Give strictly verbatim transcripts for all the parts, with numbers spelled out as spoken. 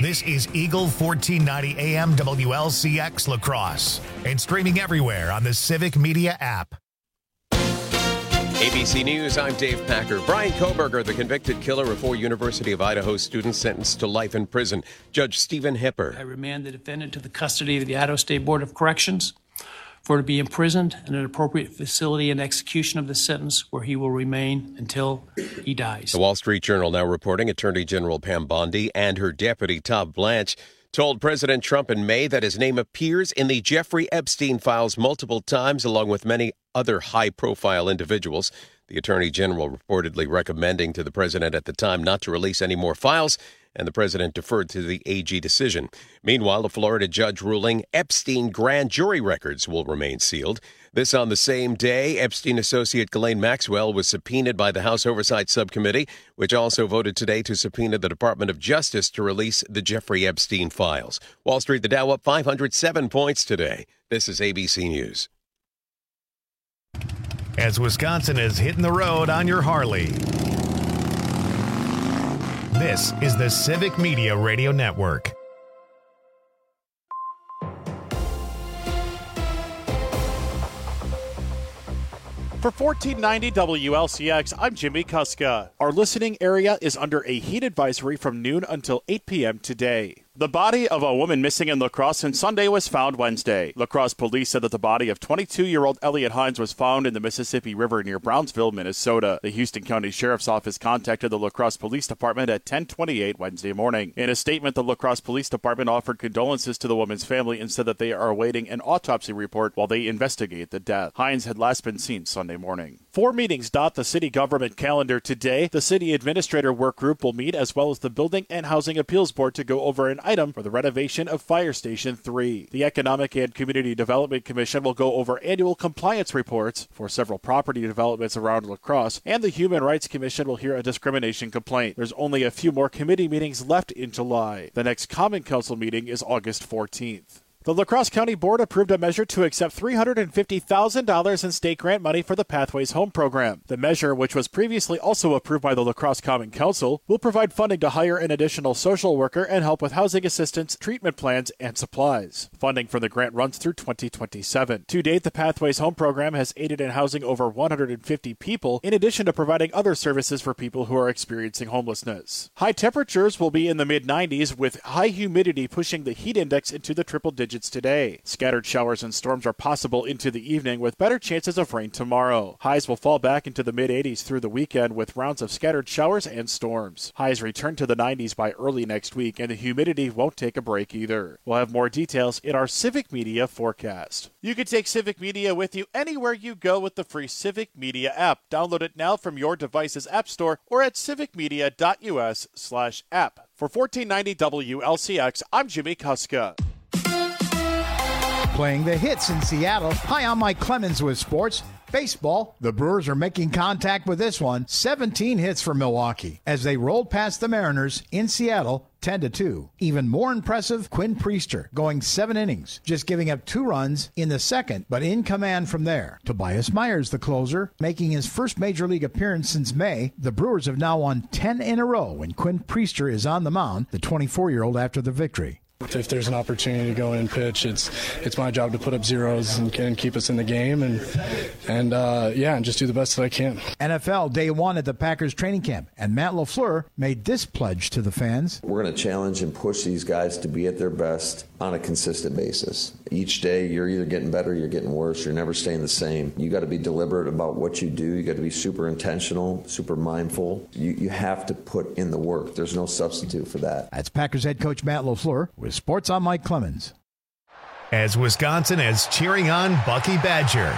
This is Eagle fourteen ninety A M W L C X La Crosse and streaming everywhere on the Civic Media app. A B C News, I'm Dave Packer. Brian Kohberger, the convicted killer of four University of Idaho students sentenced to life in prison. Judge Stephen Hipper. I remand the defendant to the custody of the Idaho State Board of Corrections for to be imprisoned in an appropriate facility and execution of the sentence where he will remain until he dies. The Wall Street Journal now reporting Attorney General Pam Bondi and her deputy Todd Blanche told President Trump in May that his name appears in the Jeffrey Epstein files multiple times, along with many other high-profile individuals. The Attorney General reportedly recommending to the president at the time not to release any more files, and the president deferred to the A G decision. Meanwhile, a Florida judge ruling Epstein grand jury records will remain sealed. This on the same day, Epstein associate Ghislaine Maxwell was subpoenaed by the House Oversight Subcommittee, which also voted today to subpoena the Department of Justice to release the Jeffrey Epstein files. Wall Street, the Dow up five hundred seven points today. This is A B C News. As Wisconsin is hitting the road on your Harley. This is the Civic Media Radio Network. For fourteen ninety W L C X, I'm Jimmy Kuska. Our listening area is under a heat advisory from noon until eight p.m. today. The body of a woman missing in La Crosse since Sunday was found Wednesday. La Crosse police said that the body of twenty-two-year-old Elliot Hines was found in the Mississippi River near Brownsville, Minnesota. The Houston County Sheriff's Office contacted the La Crosse Police Department at ten twenty-eight Wednesday morning. In a statement, the La Crosse Police Department offered condolences to the woman's family and said that they are awaiting an autopsy report while they investigate the death. Hines had last been seen Sunday morning. Four meetings dot the city government calendar today. The city administrator work group will meet, as well as the Building and Housing Appeals Board, to go over an item for the renovation of Fire Station three. The Economic and Community Development Commission will go over annual compliance reports for several property developments around La Crosse, and the Human Rights Commission will hear a discrimination complaint. There's only a few more committee meetings left in July. The next Common Council meeting is August fourteenth. The La Crosse County Board approved a measure to accept three hundred fifty thousand dollars in state grant money for the Pathways Home Program. The measure, which was previously also approved by the La Crosse Common Council, will provide funding to hire an additional social worker and help with housing assistance, treatment plans, and supplies. Funding for the grant runs through twenty twenty-seven. To date, the Pathways Home Program has aided in housing over one hundred fifty people, in addition to providing other services for people who are experiencing homelessness. High temperatures will be in the mid nineties, with high humidity pushing the heat index into the triple digits today. Scattered showers and storms are possible into the evening, with better chances of rain tomorrow. Highs will fall back into the mid eighties through the weekend, with rounds of scattered showers and storms. Highs return to the nineties by early next week, and the humidity won't take a break either. We'll have more details in our Civic Media forecast. You can take Civic Media with you anywhere you go with the free Civic Media app. Download it now from your device's app store or at civicmedia.us slash app. For fourteen ninety W L C X, I'm Jimmy Kuska. Playing the hits in Seattle. Hi, I'm Mike Clemens with sports. Baseball, the Brewers are making contact with this one. seventeen hits for Milwaukee as they rolled past the Mariners in Seattle ten to two. Even more impressive, Quinn Priester going seven innings, just giving up two runs in the second, but in command from there. Tobias Myers, the closer, making his first major league appearance since May. The Brewers have now won ten in a row when Quinn Priester is on the mound, the twenty-four-year-old after the victory. If there's an opportunity to go in and pitch, it's it's my job to put up zeros and, and keep us in the game and, and uh, yeah, and just do the best that I can. N F L Day One at the Packers training camp, and Matt LaFleur made this pledge to the fans. We're going to challenge and push these guys to be at their best on a consistent basis. Each day you're either getting better, you're getting worse, you're never staying the same. You got to be deliberate about what you do. You got to be super intentional, super mindful. You, you have to put in the work. There's no substitute for that. That's Packers head coach Matt LaFleur with Sports on Mike Clemens. As Wisconsin is cheering on Bucky Badger.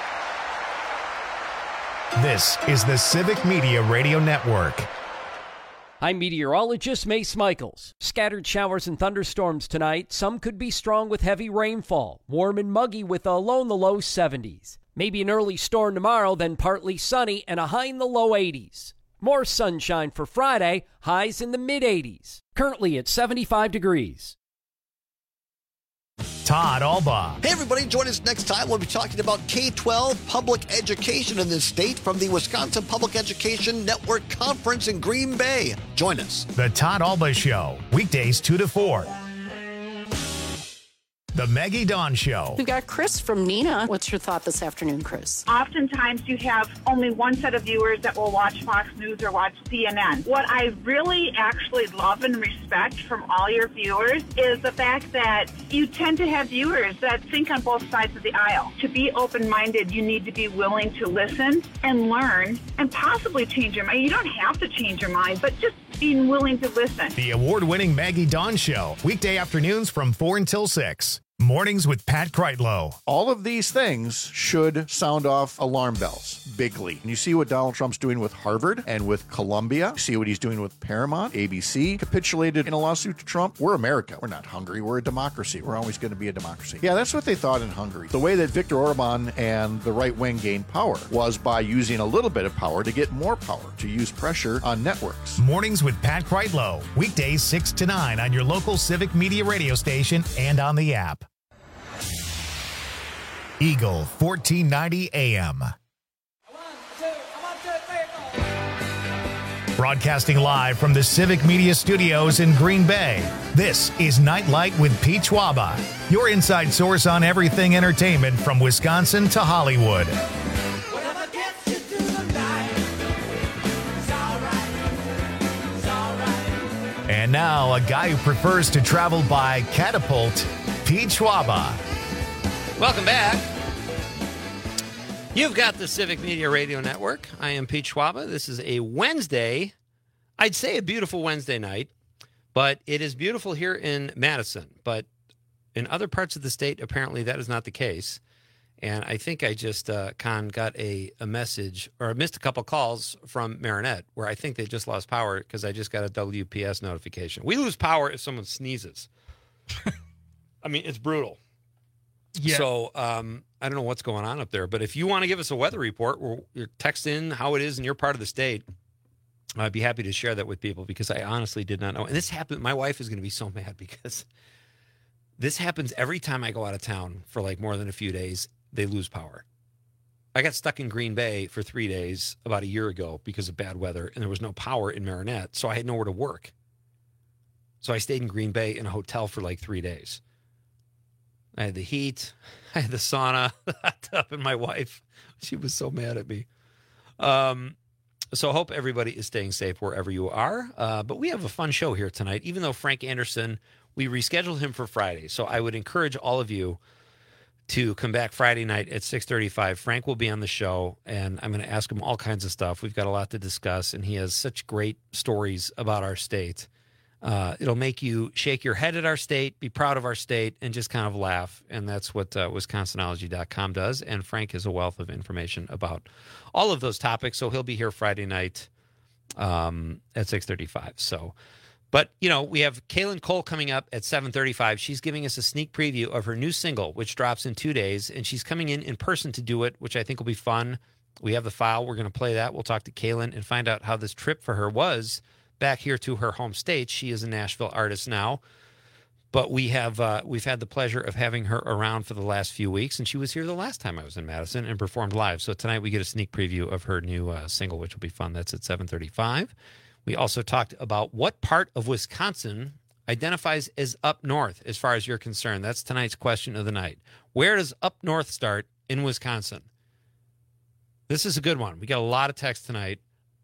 This is the Civic Media Radio Network. I'm meteorologist Mace Michaels. Scattered showers and thunderstorms tonight. Some could be strong with heavy rainfall. Warm and muggy with a low in the low seventies. Maybe an early storm tomorrow, then partly sunny and a high in the low eighties. More sunshine for Friday, highs in the mid eighties. Currently at seventy-five degrees. Todd Alba. Hey, everybody, join us next time. We'll be talking about K twelve public education in this state from the Wisconsin Public Education Network Conference in Green Bay. Join us. The Todd Alba Show, weekdays two to four. The Maggie Dawn Show. We've got Chris from Neenah. What's your thought this afternoon, Chris? Oftentimes you have only one set of viewers that will watch Fox News or watch C N N. What I really actually love and respect from all your viewers is the fact that you tend to have viewers that think on both sides of the aisle. To be open-minded, you need to be willing to listen and learn and possibly change your mind. You don't have to change your mind, but just being willing to listen. The award-winning Maggie Dawn Show, weekday afternoons from four until six. Mornings with Pat Kreitlow. All of these things should sound off alarm bells bigly. And you see what Donald Trump's doing with Harvard and with Columbia. You see what he's doing with Paramount. A B C capitulated in a lawsuit to Trump. We're America. We're not Hungary. We're a democracy. We're always going to be a democracy. Yeah, that's what they thought in Hungary. The way that Viktor Orban and the right wing gained power was by using a little bit of power to get more power, to use pressure on networks. Mornings with Pat Kreitlow. Weekdays six to nine on your local Civic Media radio station and on the app. Eagle fourteen ninety A M. Broadcasting live from the Civic Media Studios in Green Bay, this is Nightlight with Pete Schwaba, your inside source on everything entertainment from Wisconsin to Hollywood. And now, a guy who prefers to travel by catapult, Pete Schwaba. Welcome back. You've got the Civic Media Radio Network. I am Pete Schwaba. This is a Wednesday. I'd say a beautiful Wednesday night, but it is beautiful here in Madison. But in other parts of the state, apparently that is not the case. And I think I just, uh, Con, got a, a message, or I missed a couple calls from Marinette, where I think they just lost power because I just got a W P S notification. We lose power if someone sneezes. I mean, it's brutal. Yeah. So um, I don't know what's going on up there, but if you want to give us a weather report or you're text in how it is in your part of the state, I'd be happy to share that with people because I honestly did not know. And this happened. My wife is going to be so mad because this happens every time I go out of town for like more than a few days. They lose power. I got stuck in Green Bay for three days about a year ago because of bad weather, and there was no power in Marinette, so I had nowhere to work. So I stayed in Green Bay in a hotel for like three days. I had the heat, I had the sauna, the hot tub, and my wife, she was so mad at me. Um, so I hope everybody is staying safe wherever you are. Uh, but we have a fun show here tonight, even though Frank Anderson, we rescheduled him for Friday. So I would encourage all of you to come back Friday night at six thirty-five. Frank will be on the show, and I'm going to ask him all kinds of stuff. We've got a lot to discuss, and he has such great stories about our state. Uh, it'll make you shake your head at our state, be proud of our state, and just kind of laugh. And that's what uh, Wisconsinology dot com does. And Frank has a wealth of information about all of those topics. So he'll be here Friday night um, at six thirty-five. So, but, you know, we have Kaylin Cole coming up at seven thirty-five. She's giving us a sneak preview of her new single, which drops in two days. And she's coming in in person to do it, which I think will be fun. We have the file. We're going to play that. We'll talk to Kaylin and find out how this trip for her was back here to her home state. She is a Nashville artist now, but we have uh, we've had the pleasure of having her around for the last few weeks, and she was here the last time I was in Madison and performed live. So tonight we get a sneak preview of her new uh, single, which will be fun. That's at seven thirty-five. We also talked about what part of Wisconsin identifies as up north as far as you're concerned. That's tonight's question of the night. Where does up north start in Wisconsin? This is a good one. We got a lot of text tonight.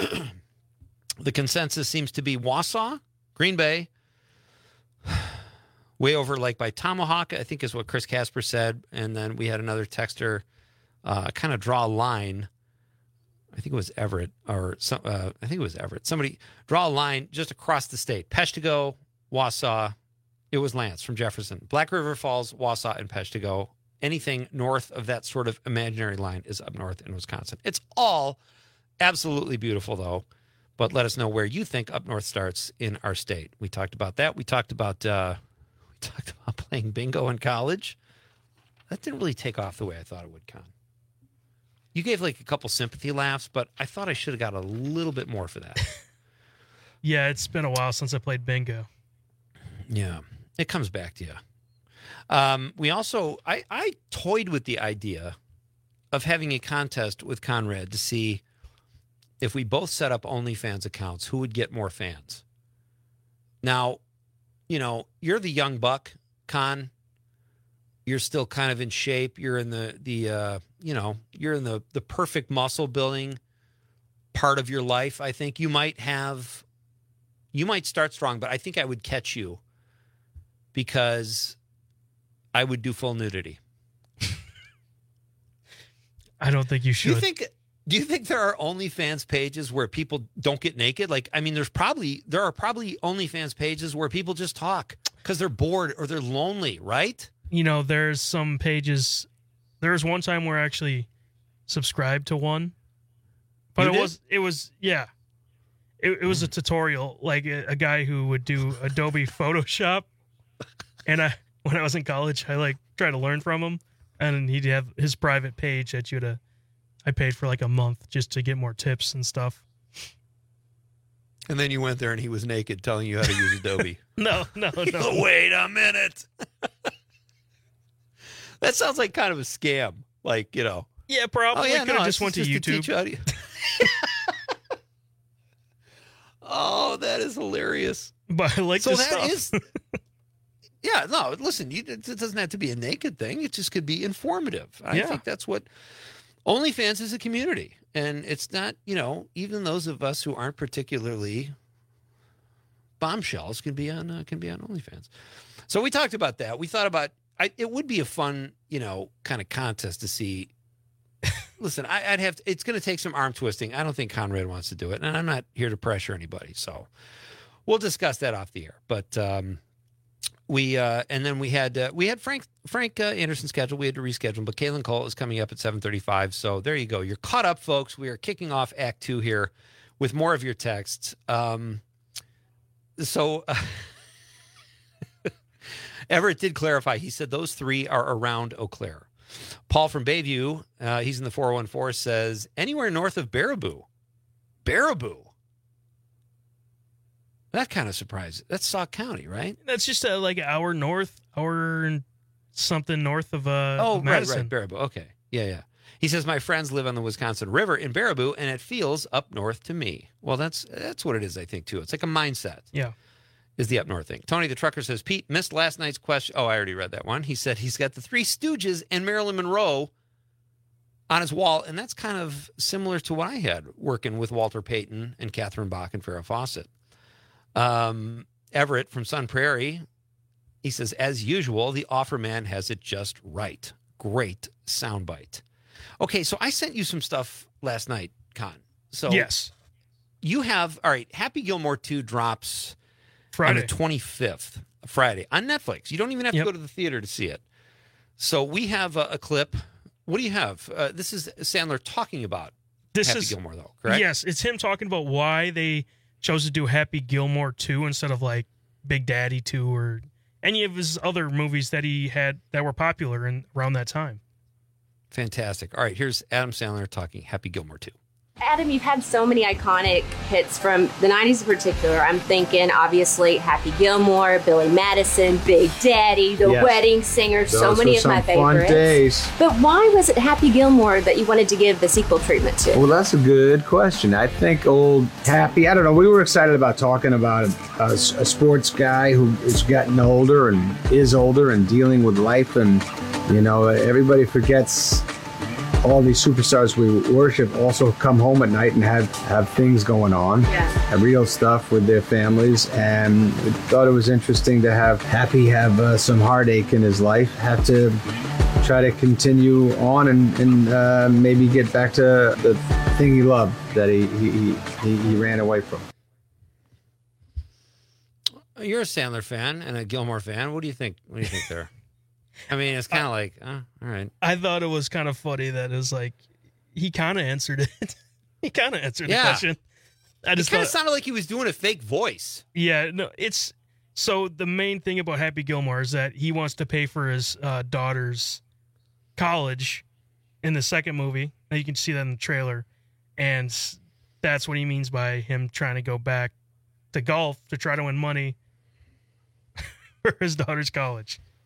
The consensus seems to be Wausau, Green Bay, way over like by Tomahawk, I think is what Chris Casper said. And then we had another texter uh, kind of draw a line. I think it was Everett, or some, uh, I think it was Everett. Somebody draw a line just across the state. Peshtigo, Wausau. It was Lance from Jefferson. Black River Falls, Wausau, and Peshtigo. Anything north of that sort of imaginary line is up north in Wisconsin. It's all absolutely beautiful, though. But let us know where you think up north starts in our state. We talked about that. We talked about uh, we talked about playing bingo in college. That didn't really take off the way I thought it would, Con. You gave like a couple sympathy laughs, but I thought I should have got a little bit more for that. Yeah, it's been a while since I played bingo. Yeah, it comes back to you. Um, we also, I, I toyed with the idea of having a contest with Conrad to see if we both set up OnlyFans accounts, who would get more fans. Now, you know, you're the young buck, Con. You're still kind of in shape. You're in the, the uh, you know, you're in the, the perfect muscle building part of your life. I think you might have, you might start strong, but I think I would catch you because I would do full nudity. I don't think you should. Do you think, do you think there are OnlyFans pages where people don't get naked? Like, I mean, there's probably, there are probably OnlyFans pages where people just talk because they're bored or they're lonely, right? You know, there's some pages. There was one time where I actually subscribed to one, but You it did? was it was yeah, it, it was a tutorial, like a, a guy who would do Adobe Photoshop, and I when I was in college, I like tried to learn from him, and he'd have his private page that you'd uh, I paid for like a month just to get more tips and stuff. And then you went there and he was naked telling you how to use Adobe. No, no, no. Wait a minute. That sounds like kind of a scam. Like, you know. Yeah, probably. Oh, yeah, I could have no, just it's went to just to YouTube. teach you how to- Oh, that is hilarious. But I like so this that stuff. is, yeah, no, listen, you, it doesn't have to be a naked thing. It just could be informative. I Yeah. think that's what OnlyFans is, a community. And it's not, you know, even those of us who aren't particularly bombshells can be on uh, can be on OnlyFans. So we talked about that. We thought about, I, it would be a fun, you know, kind of contest to see. Listen, I, I'd have to, it's going to take some arm twisting. I don't think Conrad wants to do it, and I'm not here to pressure anybody. So we'll discuss that off the air. But um, we uh, and then we had uh, we had Frank Frank uh, Anderson scheduled. We had to reschedule him, but Kalen Cole is coming up at seven thirty-five. So there you go. You're caught up, folks. We are kicking off Act Two here with more of your texts. Um, so. Uh, Everett did clarify. He said those three are around Eau Claire. Paul from Bayview, uh, he's in the four one four, says anywhere north of Baraboo. Baraboo? That kind of surprised. That's Sauk County, right? That's just uh, like an hour north, hour and something north of uh, Oh, of right, Madison. right. Baraboo. Okay. Yeah, yeah. He says, my friends live on the Wisconsin River in Baraboo, and it feels up north to me. Well, that's that's what it is, I think, too. It's like a mindset. Yeah. Is the up north thing. Tony the trucker says, Pete missed last night's question. Oh, I already read that one. He said he's got the Three Stooges and Marilyn Monroe on his wall, and that's kind of similar to what I had working with Walter Payton and Catherine Bach and Farrah Fawcett. Um, Everett from Sun Prairie, he says, as usual, the offer man has it just right. Great soundbite. Okay, so I sent you some stuff last night, Con. So yes. You have, all right, Happy Gilmore two drops Friday. on the twenty-fifth, Friday, on Netflix. You don't even have Yep. to go to the theater to see it. So we have a, a clip. What do you have? Uh, this is Sandler talking about This Happy is Gilmore, though, correct? Yes, it's him talking about why they chose to do Happy Gilmore two instead of like Big Daddy two or any of his other movies that he had that were popular in around that time. Fantastic. All right, here's Adam Sandler talking Happy Gilmore two. Adam, you've had so many iconic hits from the nineties in particular. I'm thinking, obviously, Happy Gilmore, Billy Madison, Big Daddy, The Yes. Wedding Singer, so Those many were of my some fun favorites. days. But why was it Happy Gilmore that you wanted to give the sequel treatment to? Well, that's a good question. I think old Happy, I don't know, we were excited about talking about a, a, a sports guy who is getting older and is older and dealing with life. And, you know, everybody forgets all these superstars we worship also come home at night and have, have things going on, yeah. real stuff with their families. And we thought it was interesting to have Happy have uh, some heartache in his life, have to try to continue on and, and uh, maybe get back to the thing he loved that he, he, he, he ran away from. You're a Sandler fan and a Gilmore fan. What do you think? What do you think there? I mean, it's kind of like, oh, all right. I thought it was kind of funny that it was like he kind of answered it. he kind of answered Yeah. the question. I It just kind of thought, sounded like he was doing a fake voice. yeah, no, it's so the main thing about Happy Gilmore is that he wants to pay for his uh, daughter's college in the second movie. Now you can see that in the trailer, and that's what he means by him trying to go back to golf to try to win money for his daughter's college.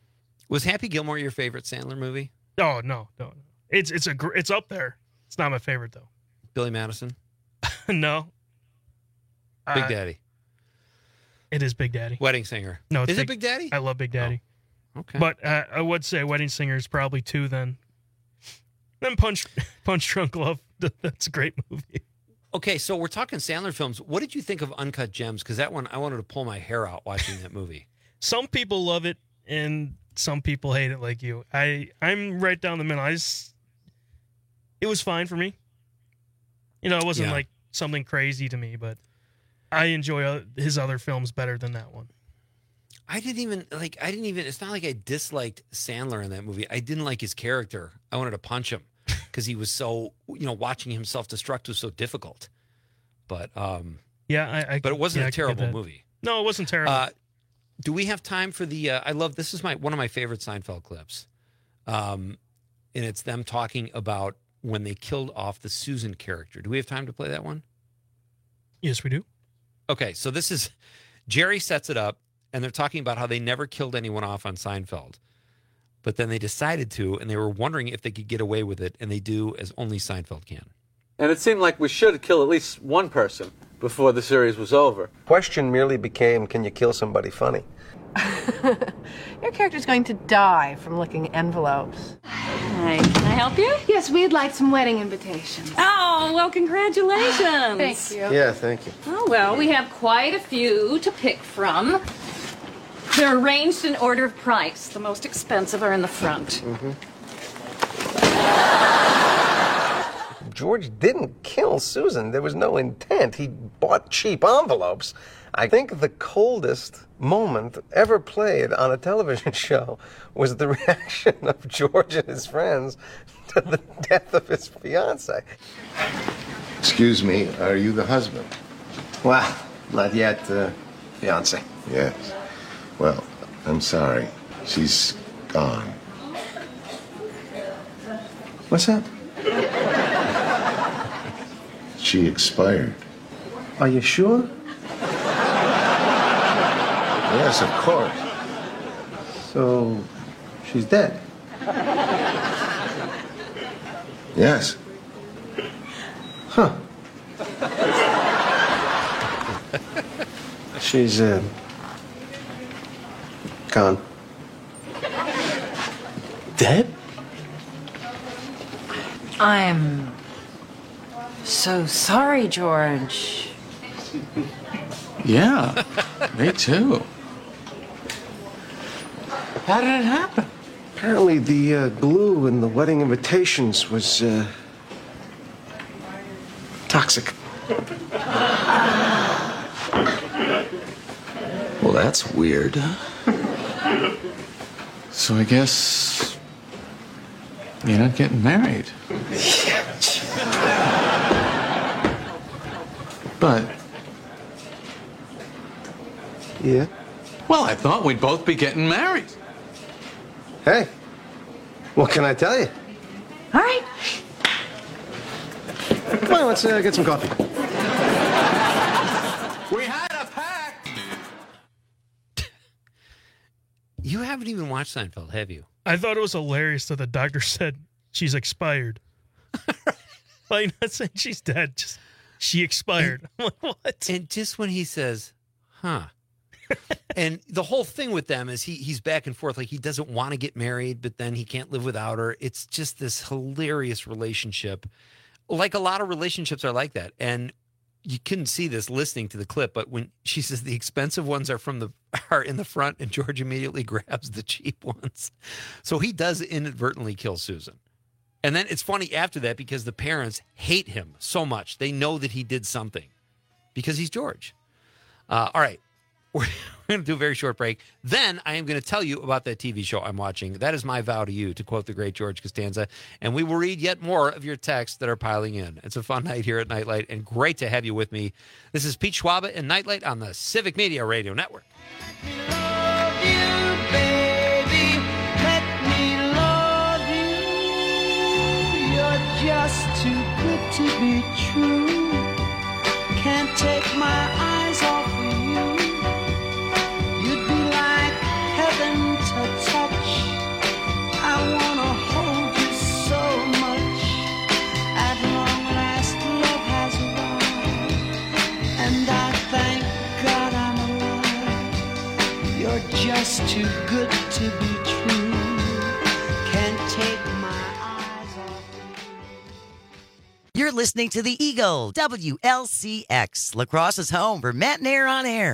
Was Happy Gilmore your favorite Sandler movie? Oh no, no, no. It's it's a gr- it's up there. It's not my favorite though. Billy Madison? No. Big Uh, Daddy. It is Big Daddy. Wedding Singer. No, it's Is it Big Daddy? I love Big Daddy. Oh, okay. But uh, I would say Wedding Singer is probably two. Then, then Punch Punch Drunk Love. That's a great movie. Okay, so we're talking Sandler films. What did you think of Uncut Gems? Because that one, I wanted to pull my hair out watching that movie. Some people love it, and some people hate it, like you. I I'm right down the middle. I just, it was fine for me. You know, it wasn't Yeah. like something crazy to me, but I enjoy uh, his other films better than that one. I didn't even like. I didn't even. It's not like I disliked Sandler in that movie. I didn't like his character. I wanted to punch him because he was so. You know, watching him self-destruct was so difficult. But um, Yeah, I. I but it wasn't yeah, I a could get terrible that. movie. No, it wasn't terrible. Uh, do we have time for the? Uh, I love this. Is my one of my favorite Seinfeld clips, um, and it's them talking about when they killed off the Susan character. Do we have time to play that one? Yes, we do. Okay, so this is Jerry sets it up, and they're talking about how they never killed anyone off on Seinfeld, but then they decided to, and they were wondering if they could get away with it, and they do, as only Seinfeld can. And it seemed like we should kill at least one person before the series was over. Question merely became, can you kill somebody funny? Your character's going to die from licking envelopes. Hi, can I help you? Yes, we'd like some wedding invitations. Oh, well, congratulations. Thank you. Yeah, thank you. Oh, well, we have quite a few to pick from. They're arranged in order of price. The most expensive are in the front. Mm-hmm. George didn't kill Susan. There was no intent. He bought cheap envelopes. I think the coldest moment ever played on a television show was the reaction of George and his friends to the death of his fiancée. Excuse me, are you the husband? Well, not yet, uh, fiancé. Yes. Well, I'm sorry. She's gone. What's that? She expired. Are you sure? Yes, of course. So, she's dead? Yes. Huh. She's, uh, gone. Dead? I'm so sorry, George. Yeah, me too. How did it happen? Apparently the uh, glue in the wedding invitations was, uh, toxic. Well, that's weird. So I guess you're not getting married. But... Yeah? Well, I thought we'd both be getting married. Hey, what can I tell you? All right. Come on, let's uh, get some coffee. We had a pact. You haven't even watched Seinfeld, have you? I thought it was hilarious that the doctor said she's expired. Like, not saying she's dead, just she expired. I'm like, what? And just when he says, huh. And the whole thing with them is he he's back and forth. Like, he doesn't want to get married, but then he can't live without her. It's just this hilarious relationship. Like a lot of relationships are like that. And you couldn't see this listening to the clip, but when she says the expensive ones are from the are in the front, and George immediately grabs the cheap ones. So he does inadvertently kill Susan. And then it's funny after that because the parents hate him so much. They know that he did something because he's George. Uh, all right. We're going to do a very short break. Then I am going to tell you about that T V show I'm watching. That is my vow to you, to quote the great George Costanza. And we will read yet more of your texts that are piling in. It's a fun night here at Nightlight, and great to have you with me. This is Pete Schwaba and Nightlight on the Civic Media Radio Network. Love you, baby. Let me love you. You're just too good to be true. Can't take my eyes off of you. You'd be like heaven to touch. just too good to be true. Can't take my eyes off. You're listening to the Eagle, W L C X, La Crosse's home for Matt and Air on Air.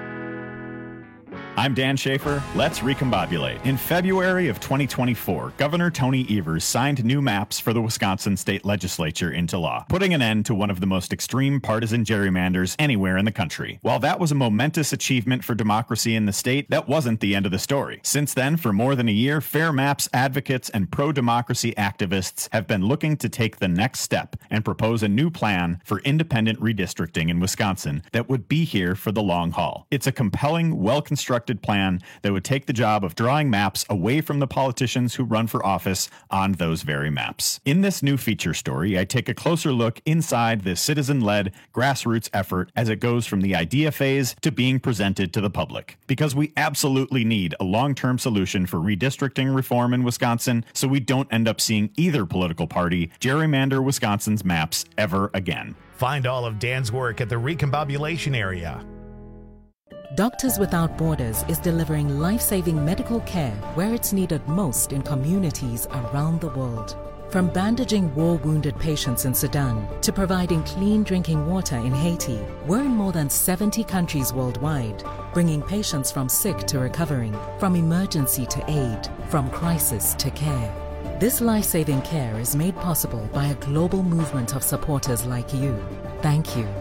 I'm Dan Schaefer. Let's recombobulate. In February of twenty twenty-four, Governor Tony Evers signed new maps for the Wisconsin state legislature into law, putting an end to one of the most extreme partisan gerrymanders anywhere in the country. While that was a momentous achievement for democracy in the state, that wasn't the end of the story. Since then, for more than a year, Fair Maps advocates and pro-democracy activists have been looking to take the next step and propose a new plan for independent redistricting in Wisconsin that would be here for the long haul. It's a compelling, well-constructed plan that would take the job of drawing maps away from the politicians who run for office on those very maps. In this new feature story, I take a closer look inside this citizen-led grassroots effort as it goes from the idea phase to being presented to the public. Because we absolutely need a long-term solution for redistricting reform in Wisconsin so we don't end up seeing either political party gerrymander Wisconsin's maps ever again. Find all of Dan's work at the Recombobulation Area. Doctors Without Borders is delivering life-saving medical care where it's needed most in communities around the world. From bandaging war-wounded patients in Sudan to providing clean drinking water in Haiti, we're in more than seventy countries worldwide, bringing patients from sick to recovering, from emergency to aid, from crisis to care. This life-saving care is made possible by a global movement of supporters like you. Thank you.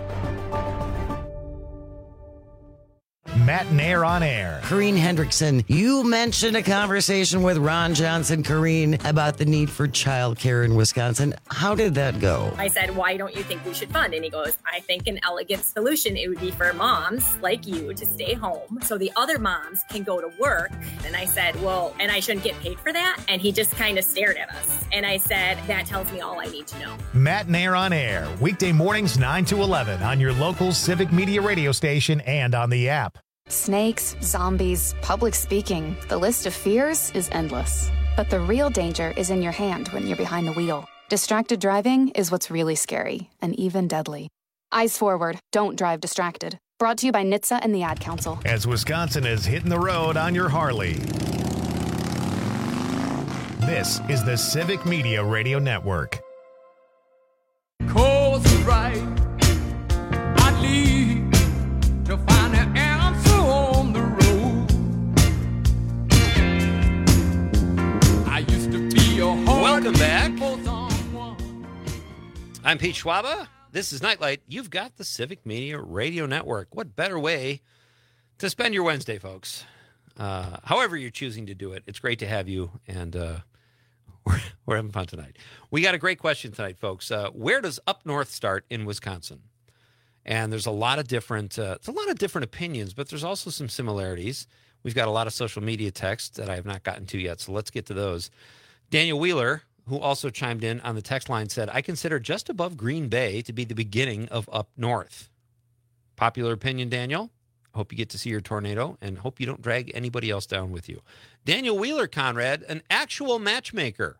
Matt and Air on Air. Corrine Hendrickson, you mentioned a conversation with Ron Johnson, Corrine, about the need for childcare in Wisconsin. How did that go? I said, why don't you think we should fund? And he goes, I think an elegant solution, it would be for moms like you to stay home so the other moms can go to work. And I said, well, and I shouldn't get paid for that? And he just kind of stared at us. And I said, that tells me all I need to know. Matt and Air on Air, weekday mornings nine to eleven on your local Civic Media radio station and on the app. Snakes, zombies, public speaking. The list of fears is endless. But the real danger is in your hand when you're behind the wheel. Distracted driving is what's really scary and even deadly. Eyes forward. Don't drive distracted. Brought to you by N H T S A and the Ad Council. As Wisconsin is hitting the road on your Harley. This is the Civic Media Radio Network. Course right, I lead to find an answer on the road. I used to be a Welcome back. I'm Pete Schwaba. This is Nightlight. You've got the Civic Media Radio Network. What better way to spend your Wednesday, folks? Uh, however you're choosing to do it, it's great to have you, and uh, we're, we're having fun tonight. We got a great question tonight, folks. Uh, where does up north start in Wisconsin? And there's a lot of different, uh, it's a lot of different opinions, but there's also some similarities. We've got a lot of social media texts that I have not gotten to yet, so let's get to those. Daniel Wheeler, who also chimed in on the text line, said, I consider just above Green Bay to be the beginning of up north. Popular opinion, Daniel. Hope you get to see your tornado, and hope you don't drag anybody else down with you. Daniel Wheeler, Conrad, an actual matchmaker.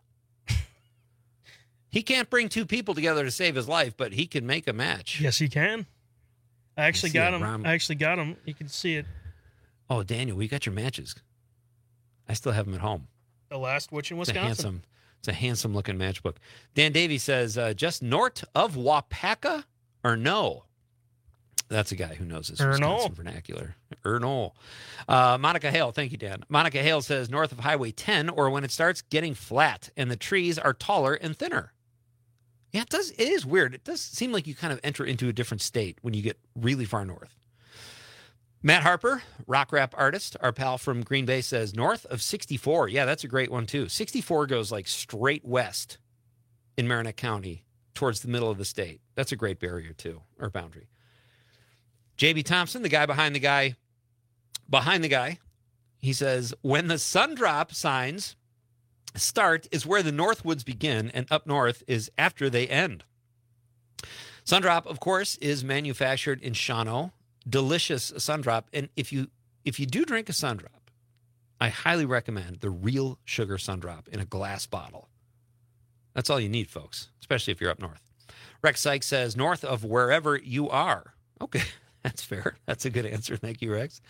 He can't bring two people together to save his life, but he can make a match. Yes, he can. I actually I got it, him. Rom. I actually got him. You can see it. Oh, Daniel, we got your matches. I still have them at home. The last witch in It's a Wisconsin. handsome, it's a handsome looking matchbook. Dan Davies says, uh, just north of Wapaka or no? That's a guy who knows his Or Wisconsin no. vernacular. Or no. Uh, Monica Hale, thank you, Dan. Monica Hale says north of Highway ten, or when it starts getting flat and the trees are taller and thinner. Yeah, it does. It is weird. It does seem like you kind of enter into a different state when you get really far north. Matt Harper, rock rap artist, our pal from Green Bay, says north of sixty-four. Yeah, that's a great one, too. sixty-four goes like straight west in Marinette County towards the middle of the state. That's a great barrier, too, or boundary. J B Thompson, the guy behind the guy, behind the guy, he says, when the sun drop signs start is where the Northwoods begin, and up north is after they end. Sundrop, of course, is manufactured in Shawano. Delicious Sundrop. And if you if you do drink a Sundrop, I highly recommend the real sugar Sundrop in a glass bottle. That's all you need, folks, especially if you're up north. Rex Sykes says, north of wherever you are. Okay, that's fair. That's a good answer. Thank you, Rex.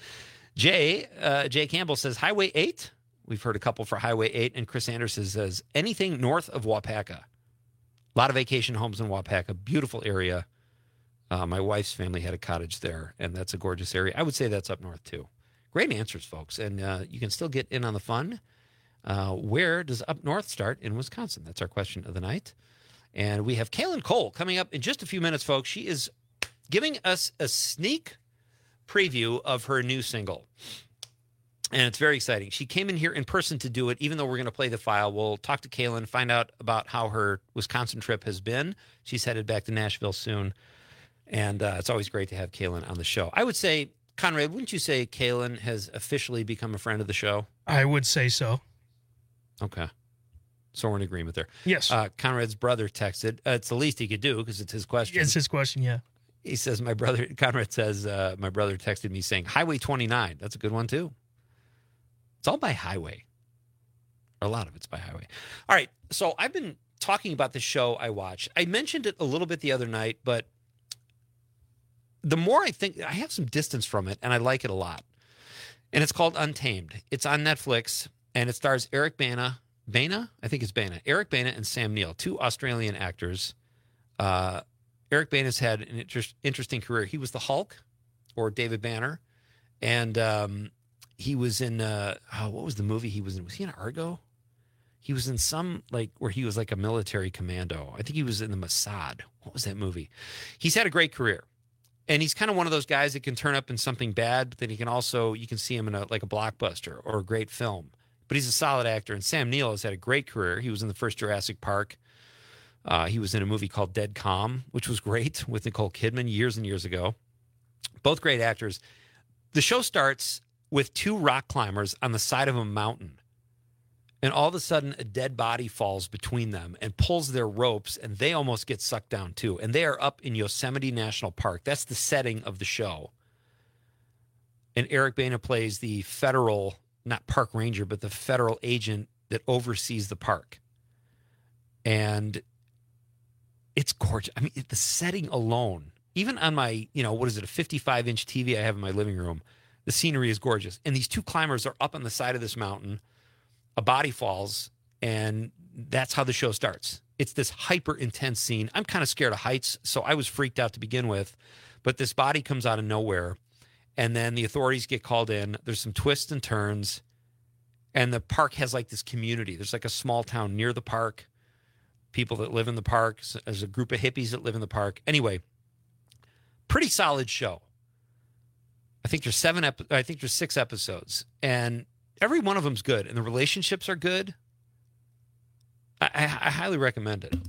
Jay, uh, Jay Campbell says, Highway eight. We've heard a couple for Highway eight. And Chris Anderson says, anything north of Wapaka. A lot of vacation homes in Wapaka. Beautiful area. Uh, my wife's family had a cottage there, and that's a gorgeous area. I would say that's up north, too. Great answers, folks. And uh, you can still get in on the fun. Uh, where does up north start in Wisconsin? That's our question of the night. And we have Kaylin Cole coming up in just a few minutes, folks. She is giving us a sneak preview of her new single. And it's very exciting. She came in here in person to do it, even though we're going to play the file. We'll talk to Kaylin, find out about how her Wisconsin trip has been. She's headed back to Nashville soon. And uh, it's always great to have Kaylin on the show. I would say, Conrad, wouldn't you say Kaylin has officially become a friend of the show? I would say so. Okay. So we're in agreement there. Yes. Uh, Conrad's brother texted. Uh, it's the least he could do because it's his question. It's his question, yeah. He says, my brother, Conrad says, uh, my brother texted me saying, Highway twenty-nine. That's a good one, too. It's all by highway. Or a lot of it's by highway. All right. So I've been talking about the show I watched. I mentioned it a little bit the other night, but the more I think, I have some distance from it, and I like it a lot. And it's called Untamed. It's on Netflix, and it stars Eric Bana. Bana? I think it's Bana. Eric Bana and Sam Neill, two Australian actors. Uh, Eric Bana's had an inter- interesting career. He was the Hulk, or David Banner, and um, he was in, uh, oh, what was the movie he was in? Was he in Argo? He was in some, like, where he was like a military commando. I think he was in the Mossad. What was that movie? He's had a great career. And he's kind of one of those guys that can turn up in something bad, but then he can also, you can see him in a, like a blockbuster or a great film. But he's a solid actor. And Sam Neill has had a great career. He was in the first Jurassic Park. Uh, he was in a movie called Dead Calm, which was great with Nicole Kidman years and years ago. Both great actors. The show starts with two rock climbers on the side of a mountain. And all of a sudden, a dead body falls between them and pulls their ropes, and they almost get sucked down too. And they are up in Yosemite National Park. That's the setting of the show. And Eric Bana plays the federal, not park ranger, but the federal agent that oversees the park. And it's gorgeous. I mean, the setting alone, even on my, you know, what is it, a fifty-five inch T V I have in my living room, the scenery is gorgeous. And these two climbers are up on the side of this mountain. A body falls, and that's how the show starts. It's this hyper intense scene. I'm kind of scared of heights, so I was freaked out to begin with. But this body comes out of nowhere, and then the authorities get called in. There's some twists and turns, and the park has like this community. There's like a small town near the park, people that live in the park. There's a group of hippies that live in the park. Anyway, pretty solid show. I think there's seven. Ep- I think there's six episodes, and every one of them's good, and the relationships are good. I, I, I highly recommend it.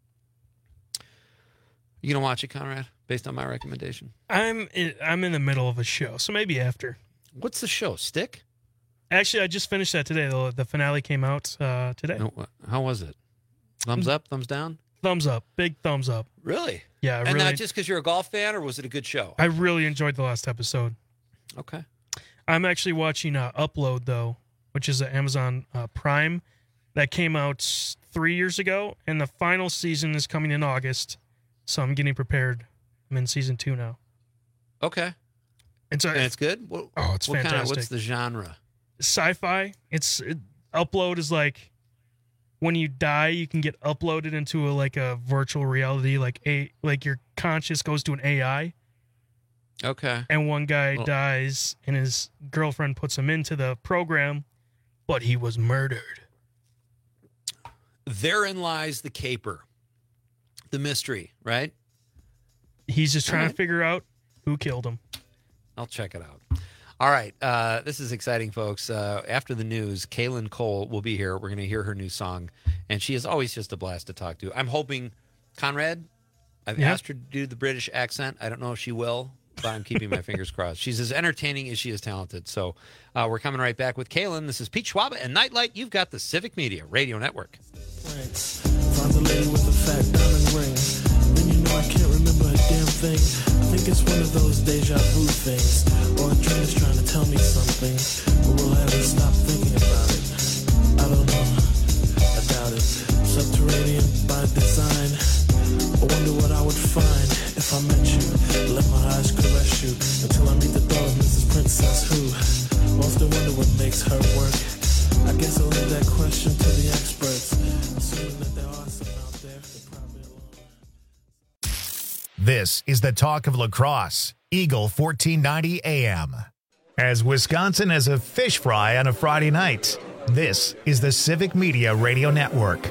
You gonna watch it, Conrad, based on my recommendation? I'm in, I'm in the middle of a show, so maybe after. What's the show? Stick? Actually, I just finished that today. The, the finale came out uh, today. How was it? Thumbs up? Thumbs down? Thumbs up. Big thumbs up. Really? Yeah. And really, not just because you're a golf fan, or was it a good show? I really enjoyed the last episode. Okay. I'm actually watching uh, Upload, though, which is an Amazon uh, Prime that came out three years ago, and the final season is coming in August, so I'm getting prepared. I'm in season two now. Okay. It's a, and it's good? What, oh, it's what fantastic. Kind of, what's the genre? Sci-fi. It's it, Upload is like when you die, you can get uploaded into a, like a virtual reality, like a like your conscious goes to an A I. Okay. And one guy well, dies, and his girlfriend puts him into the program, but he was murdered. Therein lies the caper, the mystery, right? He's just trying right. to figure out who killed him. I'll check it out. All right. Uh, this is exciting, folks. Uh, after the news, Kaylin Cole will be here. We're going to hear her new song, and she is always just a blast to talk to. I'm hoping, Conrad, I've yeah. asked her to do the British accent. I don't know if she will, but I'm keeping my fingers crossed. She's as entertaining as she is talented. So uh, we're coming right back with Kaylin. This is Pete Schwab and Nightlight. You've got the Civic Media Radio Network. Right. Find the lady with the fat diamond ring. Then you know I can't remember a damn thing. I think it's one of those deja vu things. Or a dream is trying to tell me something. But will I ever stop thinking about it? I don't know. I doubt it. Subterranean by design. I wonder what I would find if I met you. Let my eyes caress you until I meet the door of Missus Princess Who. hurt work? I guess I'll leave that question to the experts. Assuming that there are some out there, they're probably alone. This is the talk of lacrosse. Eagle fourteen ninety A M. As Wisconsin has a fish fry on a Friday night, this is the Civic Media Radio Network.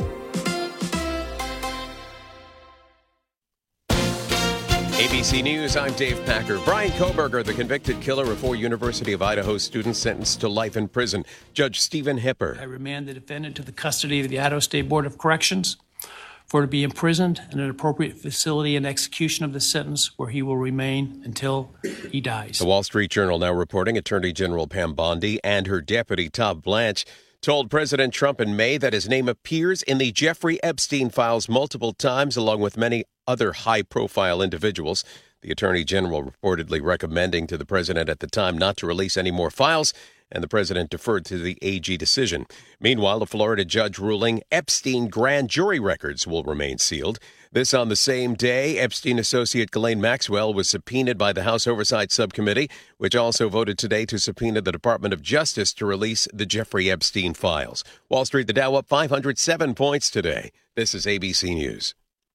A B C News, I'm Dave Packer. Brian Kohberger, the convicted killer of four University of Idaho students sentenced to life in prison. Judge Stephen Hipper. I remand the defendant to the custody of the Idaho State Board of Corrections for to be imprisoned in an appropriate facility and execution of the sentence where he will remain until he dies. The Wall Street Journal now reporting Attorney General Pam Bondi and her deputy Todd Blanche told President Trump in May that his name appears in the Jeffrey Epstein files multiple times, along with many other high-profile individuals. The Attorney General reportedly recommending to the president at the time not to release any more files, and the president deferred to the A G decision. Meanwhile, a Florida judge ruling Epstein grand jury records will remain sealed. This on the same day, Epstein associate Ghislaine Maxwell was subpoenaed by the House Oversight Subcommittee, which also voted today to subpoena the Department of Justice to release the Jeffrey Epstein files. Wall Street, the Dow up five hundred seven points today. This is A B C News.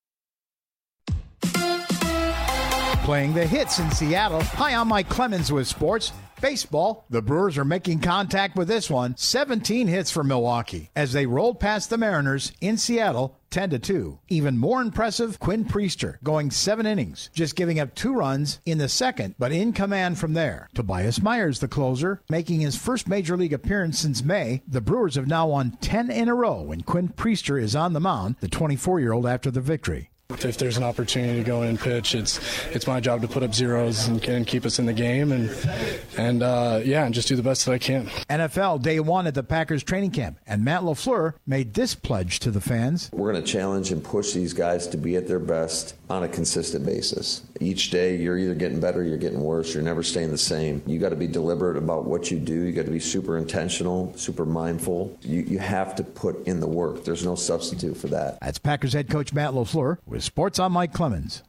Playing the hits in Seattle. Hi, I'm Mike Clemens with sports. Baseball, the Brewers are making contact with this one. seventeen hits for Milwaukee as they rolled past the Mariners in Seattle ten to two. Even more impressive, Quinn Priester going seven innings, just giving up two runs in the second, but in command from there. Tobias Myers, the closer, making his first major league appearance since May. The Brewers have now won ten in a row when Quinn Priester is on the mound, the twenty-four-year-old after the victory. If there's an opportunity to go in and pitch, it's it's my job to put up zeros and, and keep us in the game, and and uh, yeah, and just do the best that I can. N F L day one at the Packers training camp, and Matt LaFleur made this pledge to the fans. We're going to challenge and push these guys to be at their best on a consistent basis. Each day, you're either getting better, you're getting worse, you're never staying the same. You got to be deliberate about what you do. You got to be super intentional, super mindful. You you have to put in the work. There's no substitute for that. That's Packers head coach Matt LaFleur with Sports on Mike Clemens.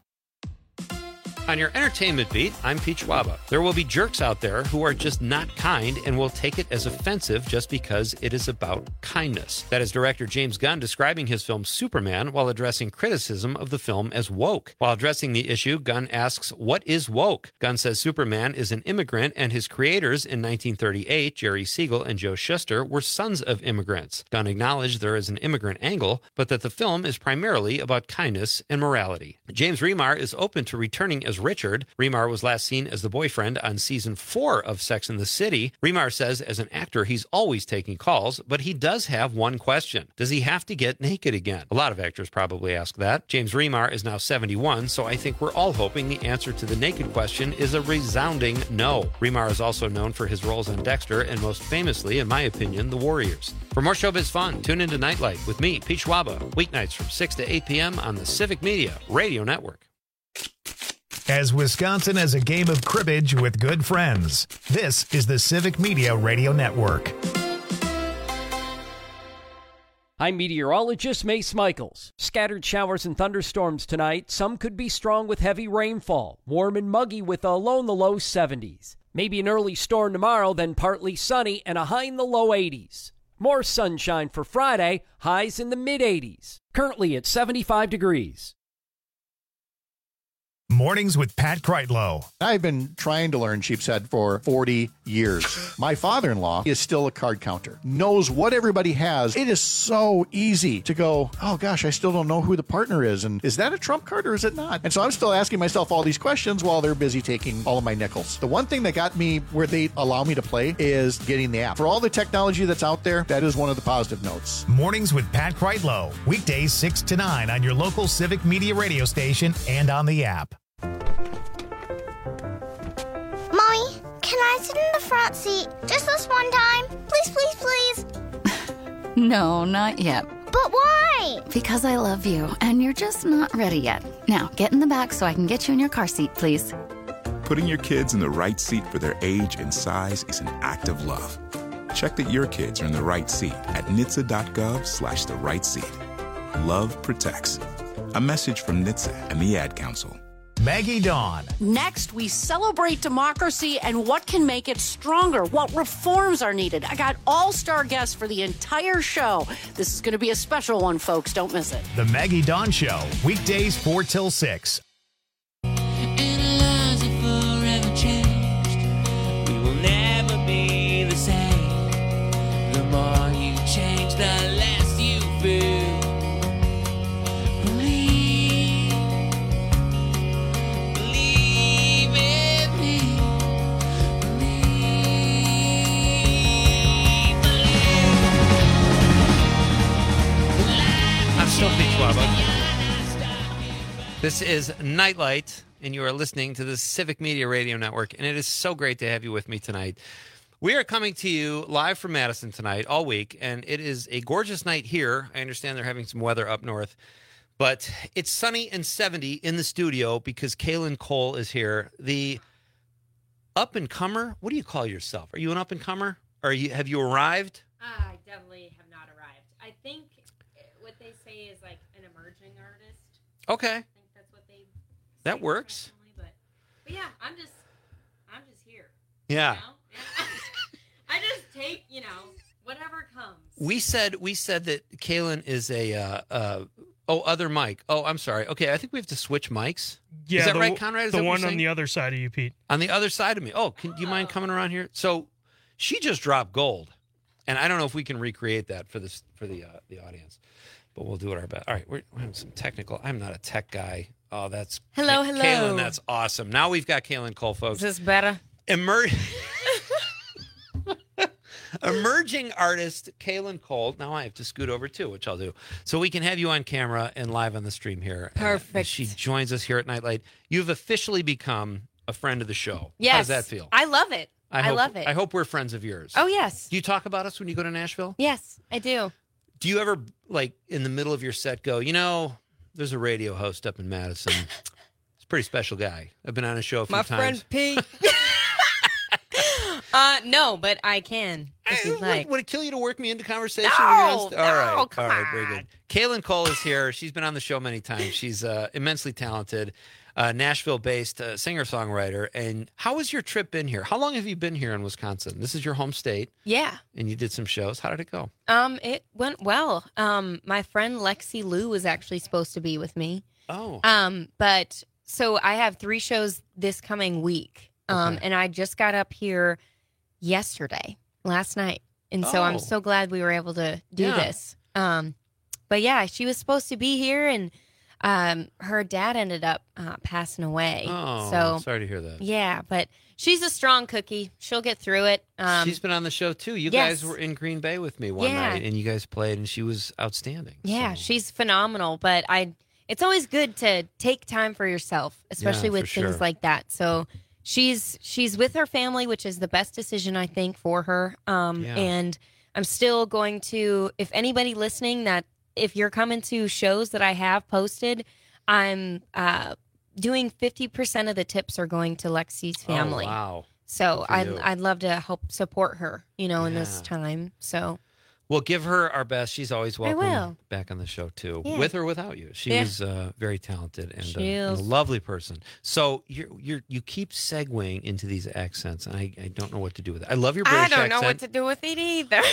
On your entertainment beat, I'm Pete Schwaba. There will be jerks out there who are just not kind and will take it as offensive just because it is about kindness. That is director James Gunn describing his film Superman while addressing criticism of the film as woke. While addressing the issue, Gunn asks, what is woke? Gunn says Superman is an immigrant and his creators in nineteen thirty-eight, Jerry Siegel and Joe Shuster, were sons of immigrants. Gunn acknowledged there is an immigrant angle, but that the film is primarily about kindness and morality. James Remar is open to returning as Richard. Remar was last seen as the boyfriend on season four of Sex and the City. Remar says as an actor he's always taking calls, but he does have one question. Does he have to get naked again? A lot of actors probably ask that. James Remar is now seventy-one, so I think we're all hoping the answer to the naked question is a resounding no. Remar is also known for his roles on Dexter and most famously, in my opinion, The Warriors. For more showbiz fun, tune into Nightlight with me, Pete Schwaba, weeknights from six to eight p.m. on the Civic Media Radio Network. As Wisconsin has a game of cribbage with good friends, this is the Civic Media Radio Network. I'm meteorologist Mace Michaels. Scattered showers and thunderstorms tonight. Some could be strong with heavy rainfall. Warm and muggy with a low in the low seventies. Maybe an early storm tomorrow, then partly sunny and a high in the low eighties. More sunshine for Friday, highs in the mid eighties. Currently at seventy-five degrees. Mornings with Pat Kreitlow. I've been trying to learn sheep's head for forty years. My father-in-law is still a card counter, knows what everybody has. It is so easy to go, oh gosh, I still don't know who the partner is. And is that a trump card or is it not? And so I'm still asking myself all these questions while they're busy taking all of my nickels. The one thing that got me where they allow me to play is getting the app. For all the technology that's out there, that is one of the positive notes. Mornings with Pat Kreitlow. Weekdays six to nine on your local Civic Media radio station and on the app. Mommy, can I sit in the front seat just this one time? Please, please, please. No, not yet. But why? Because I love you, and you're just not ready yet. Now, get in the back so I can get you in your car seat, please. Putting your kids in the right seat for their age and size is an act of love. Check that your kids are in the right seat at N H T S A dot gov slash the right seat. Love protects. A message from N H T S A and the Ad Council. Maggie Dawn. Next, we celebrate democracy and what can make it stronger, what reforms are needed. I got all-star guests for the entire show. This is going to be a special one, folks. Don't miss it. The Maggie Dawn Show, weekdays four till six. This is Nightlight, and you are listening to the Civic Media Radio Network, and it is so great to have you with me tonight. We are coming to you live from Madison tonight, all week, and it is a gorgeous night here. I understand they're having some weather up north, but it's sunny and seventy in the studio because Kaylin Cole is here. The up-and-comer, what do you call yourself? Are you an up-and-comer? Or you, have you arrived? I definitely have not arrived. I think what they say is like an emerging artist. Okay. That works. But, but yeah, I'm just, I'm just here. Yeah. You know? I just take, you know, whatever comes. We said we said that Kaylin is a uh, uh, oh other mic. Oh, I'm sorry. Okay, I think we have to switch mics. Yeah, is that the, right, Conrad? Is the that what one you're on saying? the other side of you, Pete. On the other side of me. Oh, can do you mind coming around here? So she just dropped gold, and I don't know if we can recreate that for this for the uh, the audience, but we'll do it our best. All right, we're, we're having some technical. I'm not a tech guy. Oh, that's Hello, Ka- hello. Kaylin, that's awesome. Now we've got Kaylin Cole, folks. Is this better? Emer- Emerging artist Kaylin Cole. Now I have to scoot over too, which I'll do. So we can have you on camera and live on the stream here. Perfect. And she joins us here at Nightlight. You've officially become a friend of the show. Yes. How does that feel? I love it. I, hope, love it. I hope we're friends of yours. Oh, yes. Do you talk about us when you go to Nashville? Yes, I do. Do you ever, like, in the middle of your set go, you know, there's a radio host up in Madison. He's a pretty special guy. I've been on a show a few My times. friend Pete. uh, no, but I can. If you'd Would, like. would it kill you to work me into conversation? No, when you're on st- no, all right, come all right, very good. Kaylin Cole is here. She's been on the show many times. She's uh, immensely talented, uh, Nashville-based uh, singer-songwriter. And how has your trip been here? How long have you been here in Wisconsin? This is your home state. Yeah. And you did some shows. How did it go? Um, it went well. Um, my friend Lexi Lou was actually supposed to be with me. Oh. Um, but so I have three shows this coming week. Um, Okay. and I just got up here yesterday, last night. And so Oh. I'm so glad we were able to do Yeah. this. Um, but yeah, she was supposed to be here, and um, her dad ended up uh, passing away. Oh, so sorry to hear that. yeah, but she's a strong cookie. She'll get through it. Um, She's been on the show, too. You yes. guys were in Green Bay with me one Yeah. night, and you guys played, and she was outstanding. Yeah, she's phenomenal. But I, it's always good to take time for yourself, especially Yeah, with for things sure. like that. So she's she's with her family, which is the best decision I think for her. Um, Yeah. And I'm still going to, if anybody listening, that if you're coming to shows that I have posted, I'm uh, doing fifty percent of the tips are going to Lexi's family. Oh, wow. So Good for I'd you. I'd love to help support her, you know, in this Yeah. time. So. We'll give her our best. She's always I welcome will. back on the show, too, Yeah. with or without you. She Yeah. was uh, very talented and, uh, She and a is. lovely person. So you're, you're, you keep segueing into these accents, and I, I don't know what to do with it. I love your British I don't accent. know what to do with it either.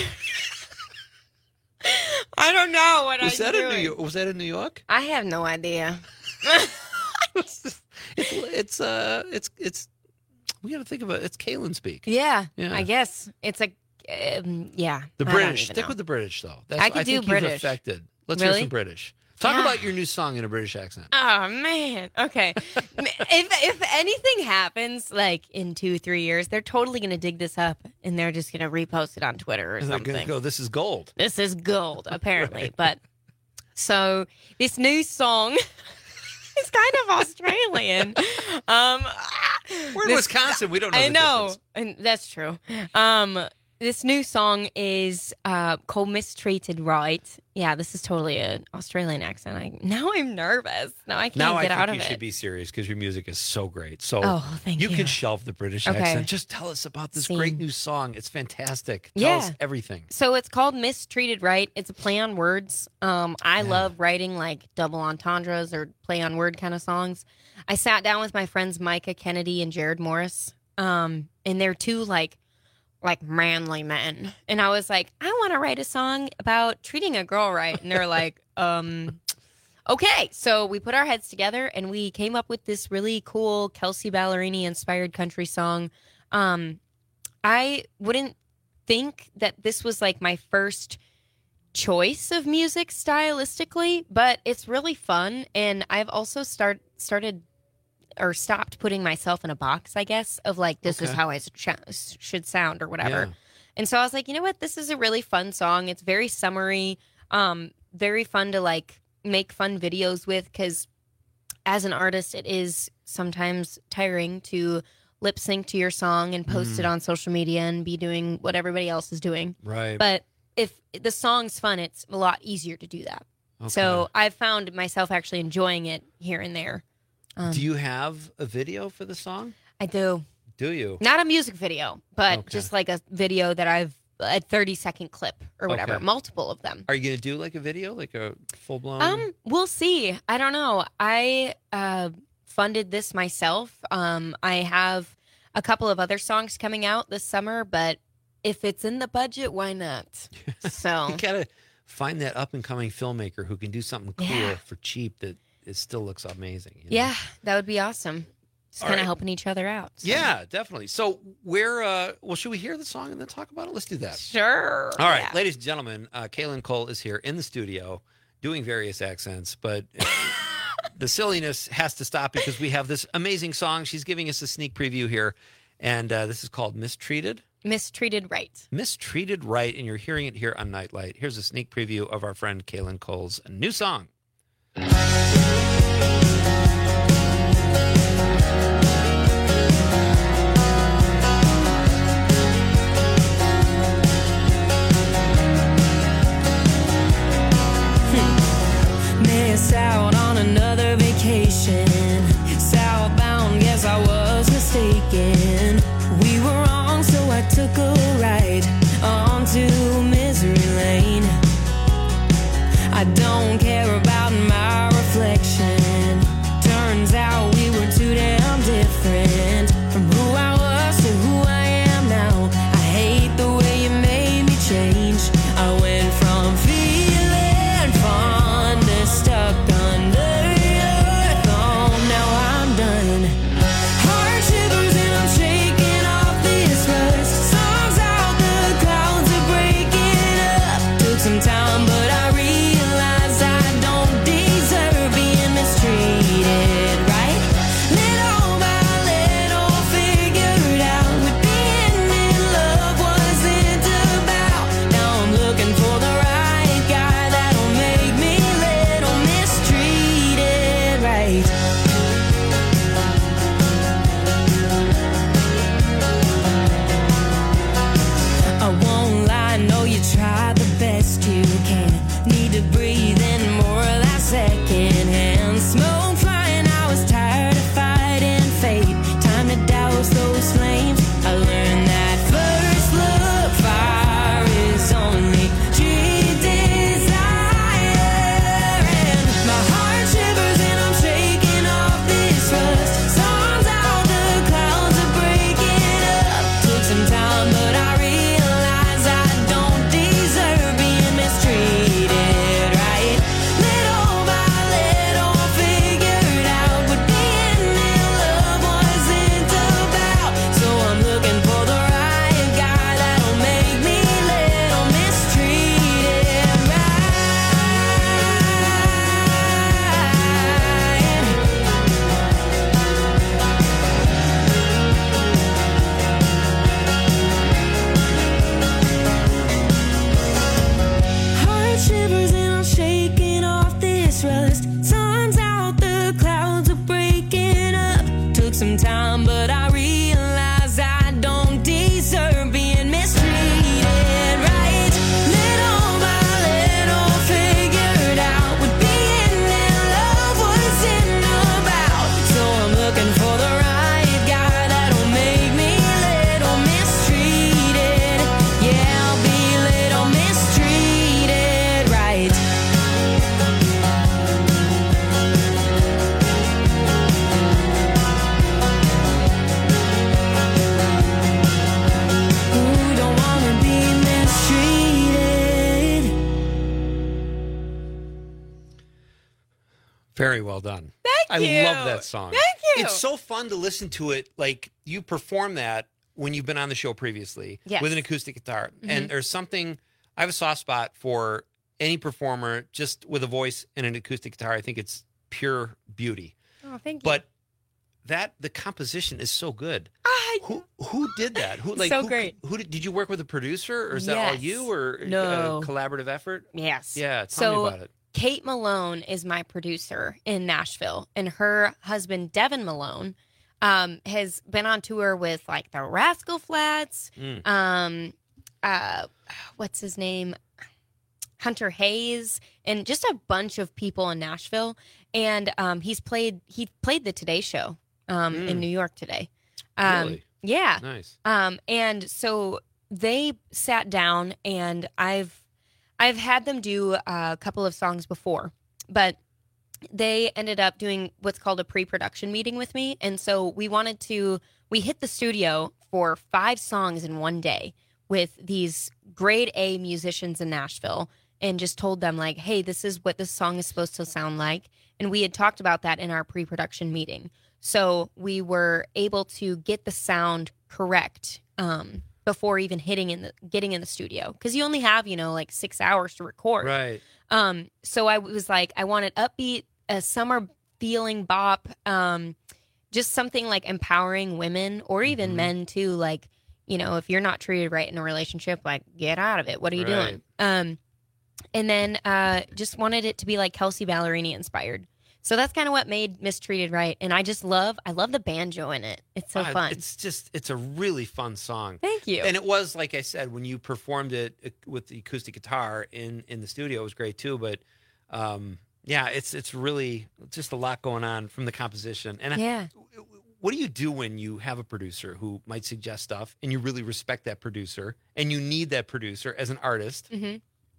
I don't know what was I'm that in doing. New York? Was that in New York? I have no idea. It's it's uh it's it's we got to think about it. It's Kaylin speak. Yeah, Yeah. I guess it's a um, yeah. The I don't British. even Stick know. with the British though. That's, I could do think British. You've affected. Let's hear Really? some British. Talk Yeah. about your new song in a British accent. Oh man. Okay. if if anything happens like in two three years, they're totally gonna dig this up and they're just gonna repost it on Twitter or And they're something. gonna go, this is gold. This is gold, apparently. Right. But so this new song is kind of Australian. Um, We're in this- Wisconsin. We don't know I the know, difference. and that's true. Um, this new song is uh, called Mistreated Right. Yeah, this is totally an Australian accent. I, now I'm nervous. Now I can't now get I think out of you it. should be serious because your music is so great. So Oh, thank you. can shelve the British Okay. accent. Just tell us about this Scene. great new song. It's fantastic. Tell Yeah. us everything. So it's called Mistreated Right. It's a play on words. Um, I love writing like double entendres or play on word kind of songs. I sat down with my friends Micah Kennedy and Jared Morris, um, and they're two like like manly men. And I was like, I want to write a song about treating a girl right. And they're like, um, okay. So we put our heads together and we came up with this really cool Kelsey Ballerini inspired country song. Um, I wouldn't think that this was like my first choice of music stylistically, but it's really fun. And I've also start started or stopped putting myself in a box, I guess, of like, this is Okay. how I sh- should sound or whatever. Yeah. And so I was like, you know what? This is a really fun song. It's very summery, um, very fun to like make fun videos with, because as an artist, it is sometimes tiring to lip sync to your song and post Mm. it on social media and be doing what everybody else is doing. Right. But if the song's fun, it's a lot easier to do that. Okay. So I've found myself actually enjoying it here and there. Um, Do you have a video for the song? I do. Do you? Not a music video, but Okay. just like a video that I've, a thirty second clip or whatever, Okay. multiple of them. Are you going to do like a video, like a full blown? Um, we'll see. I don't know. I uh, funded this myself. Um, I have a couple of other songs coming out this summer, but if it's in the budget, why not? So you got to find that up and coming filmmaker who can do something cool Yeah. for cheap that it still looks amazing. you know? yeah, that would be awesome. Just All kind of right. helping each other out. So. Yeah, definitely. So where, uh, well, should we hear the song and then talk about it? Let's do that. Sure. All right, Yeah. ladies and gentlemen, uh, Kaylin Cole is here in the studio doing various accents, but the silliness has to stop because we have this amazing song. She's giving us a sneak preview here, and uh, this is called Mistreated. Mistreated Right. Mistreated Right, and you're hearing it here on Nightlight. Here's a sneak preview of our friend Kaylin Cole's new song. Missed out on another vacation. Southbound, guess I was mistaken. We were wrong, so I took a ride onto misery lane. I don't care about my reflection. Turns out we were too damn different. From who I was to who I am now. I hate the way you made me change. I went from feeling fun to stuck under your thumb. Now I'm done. Heart shivers and I'm shaking off this rust. Songs out, the clouds are breaking up. Took some time, but I realized I don't deserve being mistreated, right? Little by little, figured out what being in love wasn't about. Now I'm looking for the right guy that'll make me little mistreated, right? I won't lie, know you try the best you can. Need to breathe in more of that secondhand smoke flying. I was tired of fighting fate. Time to douse those flames. I learned that first look fire is only cheap desire. And my heart shivers and I'm shaking off this rust. Songs out, the clouds are breaking up. Took some time, but I realize I don't deserve Very well done. Thank you. I love that song. Thank you. It's so fun to listen to it. Like, you perform that when you've been on the show previously Yes. with an acoustic guitar. Mhm. And there's something, I have a soft spot for any performer just with a voice and an acoustic guitar. I think it's pure beauty. Oh, thank you. But that, the composition is so good. I, who who did that? Who like So who, great. Who did, did you work with a producer, or is that all Yes. you, or No. a collaborative effort? Yes. Yeah, tell so, me about it. Kate Malone is my producer in Nashville, and her husband, Devin Malone, um, has been on tour with like the Rascal Flats. Mm. Um, uh, what's his name? Hunter Hayes, and just a bunch of people in Nashville. And um, he's played he played the Today Show um, Mm. in New York today. Um, Really? Yeah. Nice. Um, and so they sat down, and I've I've had them do a couple of songs before, but they ended up doing what's called a pre-production meeting with me. And so we wanted to, we hit the studio for five songs in one day with these grade A musicians in Nashville, and just told them like, hey, this is what this song is supposed to sound like. And we had talked about that in our pre-production meeting. So we were able to get the sound correct um, before even hitting in the getting in the studio, because you only have, you know, like six hours to record. Right. Um, so I was like, I wanted upbeat, a summer feeling bop, um, just something like empowering women or even Mhm. men too. Like, you know, if you're not treated right in a relationship, like get out of it. What are you Right. doing? Um, and then uh, just wanted it to be like Kelsey Ballerini inspired. So that's kind of what made Mistreated Right. And I just love, I love the banjo in it. It's so Uh, fun. It's just, it's a really fun song. Thank you. And it was, like I said, when you performed it uh, with the acoustic guitar in, in the studio, it was great too. But um, yeah, it's it's really just a lot going on from the composition. And I- Yeah. what do you do when you have a producer who might suggest stuff and you really respect that producer and you need that producer as an artist? Mm-hmm.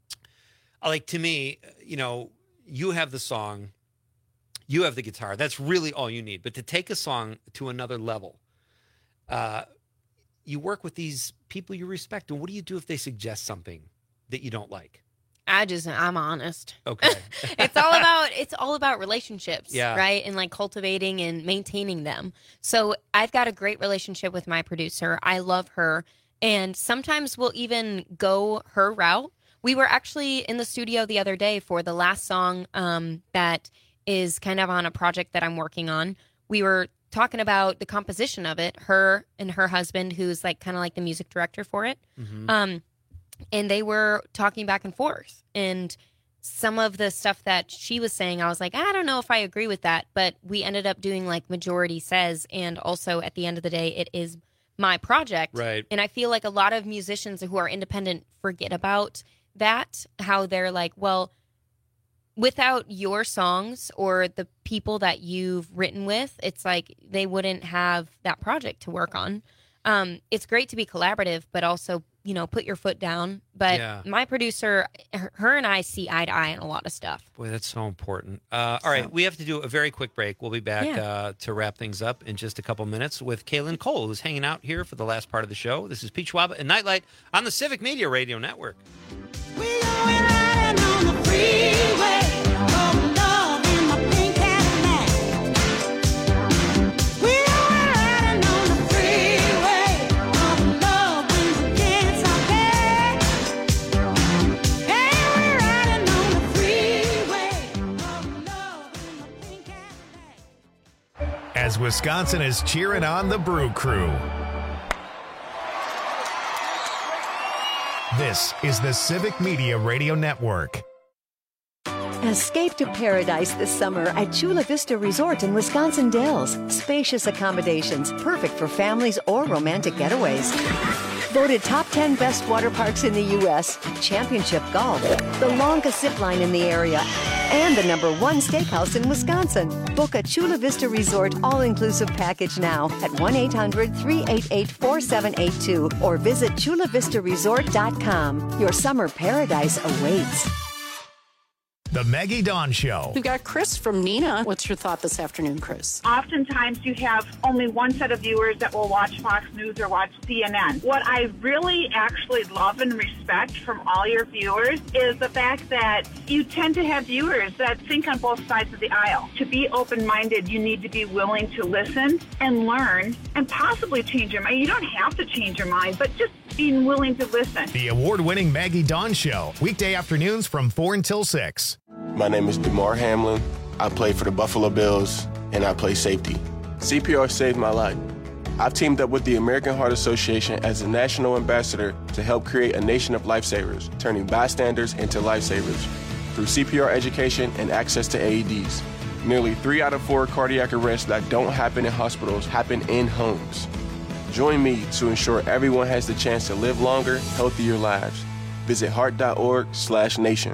Like, to me, you know, you have the song, you have the guitar. That's really all you need. But to take a song to another level, uh, you work with these people you respect. And what do you do if they suggest something that you don't like? I just, I'm honest. Okay. it's all about it's all about relationships, Yeah. right? And like cultivating and maintaining them. So I've got a great relationship with my producer. I love her, and sometimes we'll even go her route. We were actually in the studio the other day for the last song um, that is kind of on a project that I'm working on. We were talking about the composition of it, her and her husband, who's like kind of like the music director for it. Mhm. Um, and they were talking back and forth. And some of the stuff that she was saying, I was like, I don't know if I agree with that. But we ended up doing like majority says. And also at the end of the day, it is my project. Right. And I feel like a lot of musicians who are independent forget about that, how they're like, well, without your songs or the people that you've written with, it's like they wouldn't have that project to work on. Um, it's great to be collaborative, but also, you know, put your foot down. But Yeah. my producer, her, her and I see eye to eye on a lot of stuff. Boy, that's so important. Uh, all right, we have to do a very quick break. We'll be back Yeah. uh, to wrap things up in just a couple minutes with Kaylin Cole, who's hanging out here for the last part of the show. This is Pete Schwab and Nightlight on the Civic Media Radio Network. As Wisconsin is cheering on the Brew Crew. This is the Civic Media Radio Network. Escape to paradise this summer at Chula Vista Resort in Wisconsin Dells. Spacious accommodations, perfect for families or romantic getaways. Voted top ten best water parks in the U S, championship golf, the longest zip line in the area, and the number one steakhouse in Wisconsin. Book a Chula Vista Resort all-inclusive package now at one eight hundred, three eight eight, four seven eight two or visit chula vista resort dot com. Your summer paradise awaits. The Maggie Dawn Show. We've got Chris from Nina. What's your thought this afternoon, Chris? Oftentimes you have only one set of viewers that will watch Fox News or watch C N N. What I really actually love and respect from all your viewers is the fact that you tend to have viewers that think on both sides of the aisle. To be open-minded, you need to be willing to listen and learn and possibly change your mind. You don't have to change your mind, but just being willing to listen. The award-winning Maggie Dawn Show. Weekday afternoons from four until six. My name is DeMar Hamlin. I play for the Buffalo Bills, and I play safety. C P R saved my life. I've teamed up with the American Heart Association as a national ambassador to help create a nation of lifesavers, turning bystanders into lifesavers through C P R education and access to A E Ds. Nearly three out of four cardiac arrests that don't happen in hospitals happen in homes. Join me to ensure everyone has the chance to live longer, healthier lives. Visit heart.org slash nation.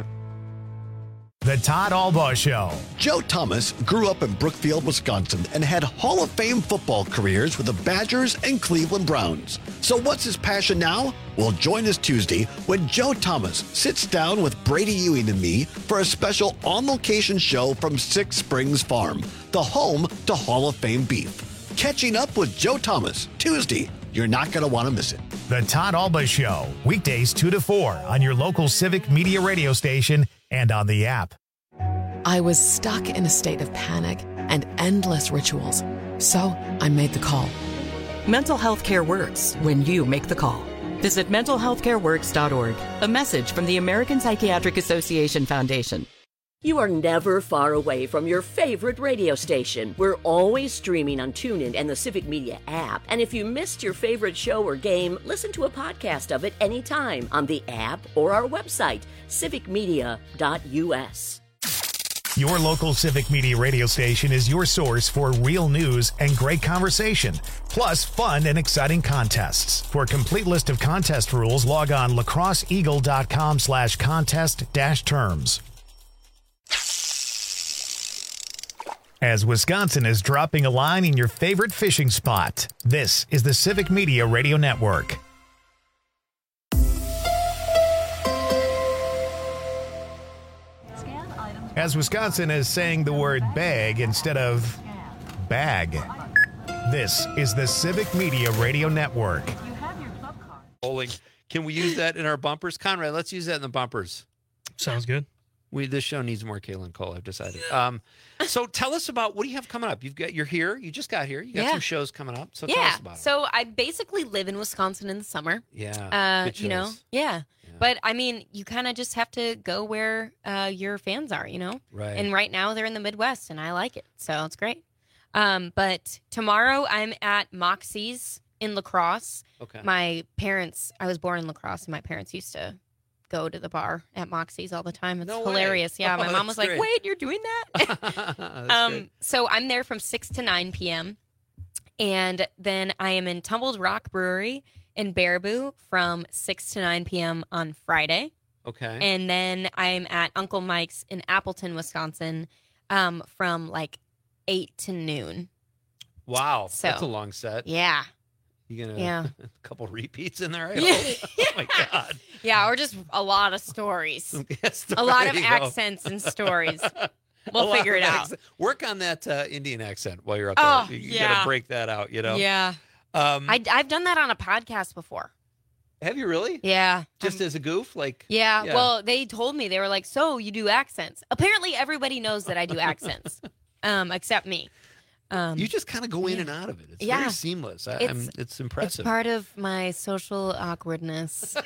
The Todd Albaugh Show. Joe Thomas grew up in Brookfield, Wisconsin, and had Hall of Fame football careers with the Badgers and Cleveland Browns. So what's his passion now? Well, join us Tuesday when Joe Thomas sits down with Brady Ewing and me for a special on-location show from Six Springs Farm, the home to Hall of Fame beef. Catching up with Joe Thomas, Tuesday. You're not going to want to miss it. The Todd Albaugh Show, weekdays two to four on your local Civic Media radio station and on the app. I was stuck in a state of panic and endless rituals. So I made the call. Mental health care works when you make the call. Visit mental health care works dot org. A message from the American Psychiatric Association Foundation. You are never far away from your favorite radio station. We're always streaming on TuneIn and the Civic Media app. And if you missed your favorite show or game, listen to a podcast of it anytime on the app or our website, civic media dot u s. Your local Civic Media radio station is your source for real news and great conversation, plus fun and exciting contests. For a complete list of contest rules, log on lacrosseeagle.com slash contest dash terms. As Wisconsin is dropping a line in your favorite fishing spot, this is the Civic Media Radio Network. As Wisconsin is saying the word bag instead of bag, this is the Civic Media Radio Network. Bowling. Can we use that in our bumpers? Conrad, let's use that in the bumpers. Sounds good. We This show needs more Kaylin Cole, I've decided. Um, so tell us about, what do you have coming up? You've got, you're here. You just got here. You got Yeah. some shows coming up. So yeah. tell us about it. So I basically live in Wisconsin in the summer. Yeah. Uh, you know, yeah. But I mean, you kind of just have to go where uh, your fans are, you know? Right. And right now they're in the Midwest and I like it. So it's great. Um, but tomorrow I'm at Moxie's in La Crosse. Okay. My parents, I was born in La Crosse and my parents used to go to the bar at Moxie's all the time. It's No way. hilarious. Yeah. Oh, My mom that's was like, great. wait, you're doing that? That's um, great. so I'm there from six to nine p.m. And then I am in Tumbled Rock Brewery in Baraboo from six to nine p.m. on Friday. Okay. And then I'm at Uncle Mike's in Appleton, Wisconsin um, from like eight to noon. Wow. So- That's a long set. Yeah. You gonna Yeah. a couple repeats in there? I Yeah. hope. Oh my God. Yeah, or just a lot of stories. Yes, a lot there of you go. accents and stories. A We'll lot figure of it out. accent. Work on that uh, Indian accent while you're up Oh, there. You, you yeah. gotta break that out, you know? Yeah. Um, I, I've done that on a podcast before. have you really? Yeah. Just as a goof? Like Yeah, well, they told me, they were like, so you do accents. Apparently, everybody knows that I do accents, um, except me. Um, you just kind of go in and out of it. It's yeah. very seamless. I, It's- I'm, it's impressive. It's part of my social awkwardness.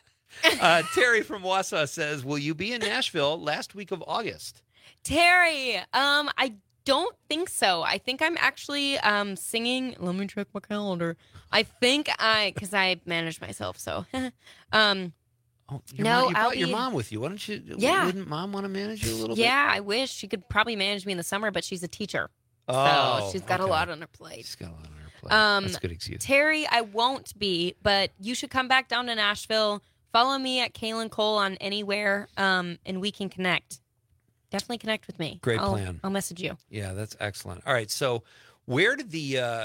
uh, Terry from Wausau says, will you be in Nashville last week of August? Terry, um, I don't think so. I think I'm actually um, singing. Let me check my calendar. I think I, because I manage myself, so. um, Your no, mom, you I'll brought your be- mom with you. Why don't you? Yeah. Wouldn't mom want to manage you a little bit? Yeah, I wish she could probably manage me in the summer, but she's a teacher, Oh, so she's got okay. a lot on her plate. She's got a lot on her plate. Um, That's a good excuse. Terry, I won't be, but you should come back down to Nashville. Follow me at Kaylin Cole on anywhere, um, and we can connect. Definitely connect with me. Great I'll, plan. I'll message you. Yeah, that's excellent. All right, so where did the uh,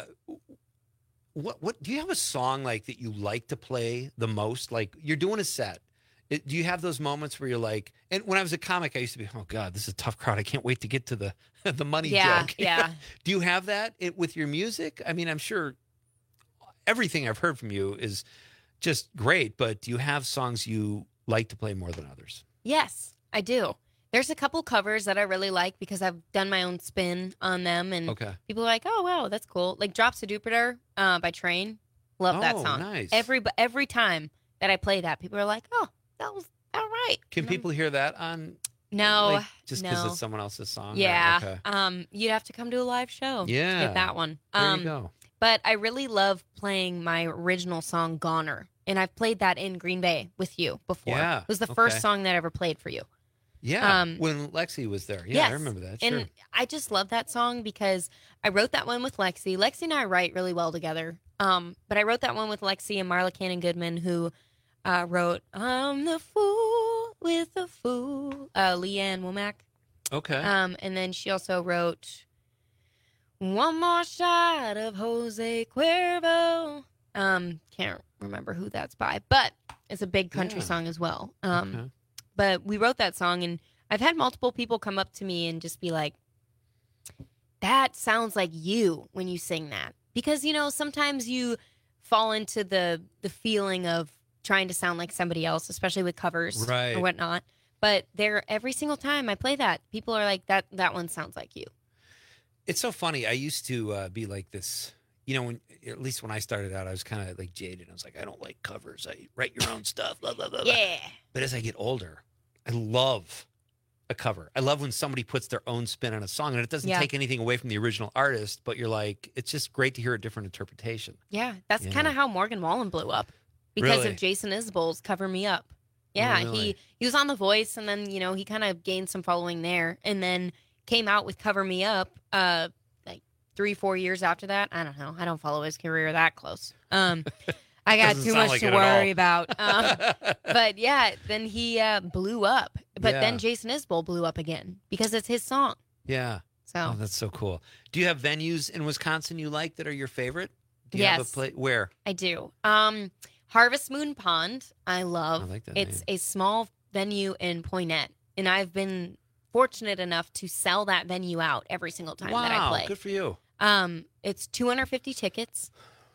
what what do you have a song like that you like to play the most? Like you're doing a set It, do you have those moments where you're like, and when I was a comic, I used to be, oh God, this is a tough crowd. I can't wait to get to the the money Yeah, joke. yeah. Do you have that it, with your music? I mean, I'm sure everything I've heard from you is just great, but do you have songs you like to play more than others? Yes, I do. There's a couple covers that I really like because I've done my own spin on them, and Okay. people are like, "Oh, wow, that's cool." Like "Drops of Jupiter" uh, by Train, love that Oh, song. nice. Every every time that I play that, people are like, "Oh, that was all right." Can people hear that on? No, like, just because no. it's someone else's song. or- Yeah, Okay. um, you'd have to come to a live show. Yeah. to get that one. There you Um, go. But I really love playing my original song "Goner," and I've played that in Green Bay with you before. Yeah, It was the okay. first song that I ever played for you. Yeah. Um, when Lexi was there. Yeah, yes. I remember that. And Sure. I just love that song because I wrote that one with Lexi. Lexi and I write really well together. Um, but I wrote that one with Lexi and Marla Cannon Goodman, who uh, wrote "I'm the Fool with the Fool," uh, Leanne Womack. Okay. Um, and then she also wrote "One More Shot of Jose Cuervo." Um, can't remember who that's by, but it's a big country Yeah. song as well. Um, Okay. But we wrote that song, and I've had multiple people come up to me and just be like, "That sounds like you when you sing that." Because, you know, sometimes you fall into the the feeling of trying to sound like somebody else, especially with covers Right. or whatnot. But there, every single time I play that, people are like, "That that one sounds like you." It's so funny. I used to uh, be like this. You know, when at least when I started out, I was kind of like jaded. I was like, I don't like covers. I write your own stuff. Blah blah blah. blah. Yeah. But as I get older, I love a cover. I love when somebody puts their own spin on a song, and it doesn't Yeah. take anything away from the original artist. But you're like, it's just great to hear a different interpretation. Yeah, that's Yeah. kind of how Morgan Wallen blew up because Really? of Jason Isbell's "Cover Me Up." Yeah, Really? he he was on The Voice, and then you know he kind of gained some following there, and then came out with "Cover Me Up." Uh, like three, four years after that. I don't know. I don't follow his career that close. Um, I got Doesn't too sound much like to it at all. worry about. Um, but yeah, then he uh, blew up. But Yeah. then Jason Isbell blew up again because it's his song. Yeah. So Oh, that's so cool. Do you have venues in Wisconsin you like that are your favorite? Do you have a Yes. place where? I do. Um, Harvest Moon Pond, I love. I like that It's name. a small venue in Poynette, and I've been fortunate enough to sell that venue out every single time that I Wow, play. good for you. Um, it's two hundred fifty tickets,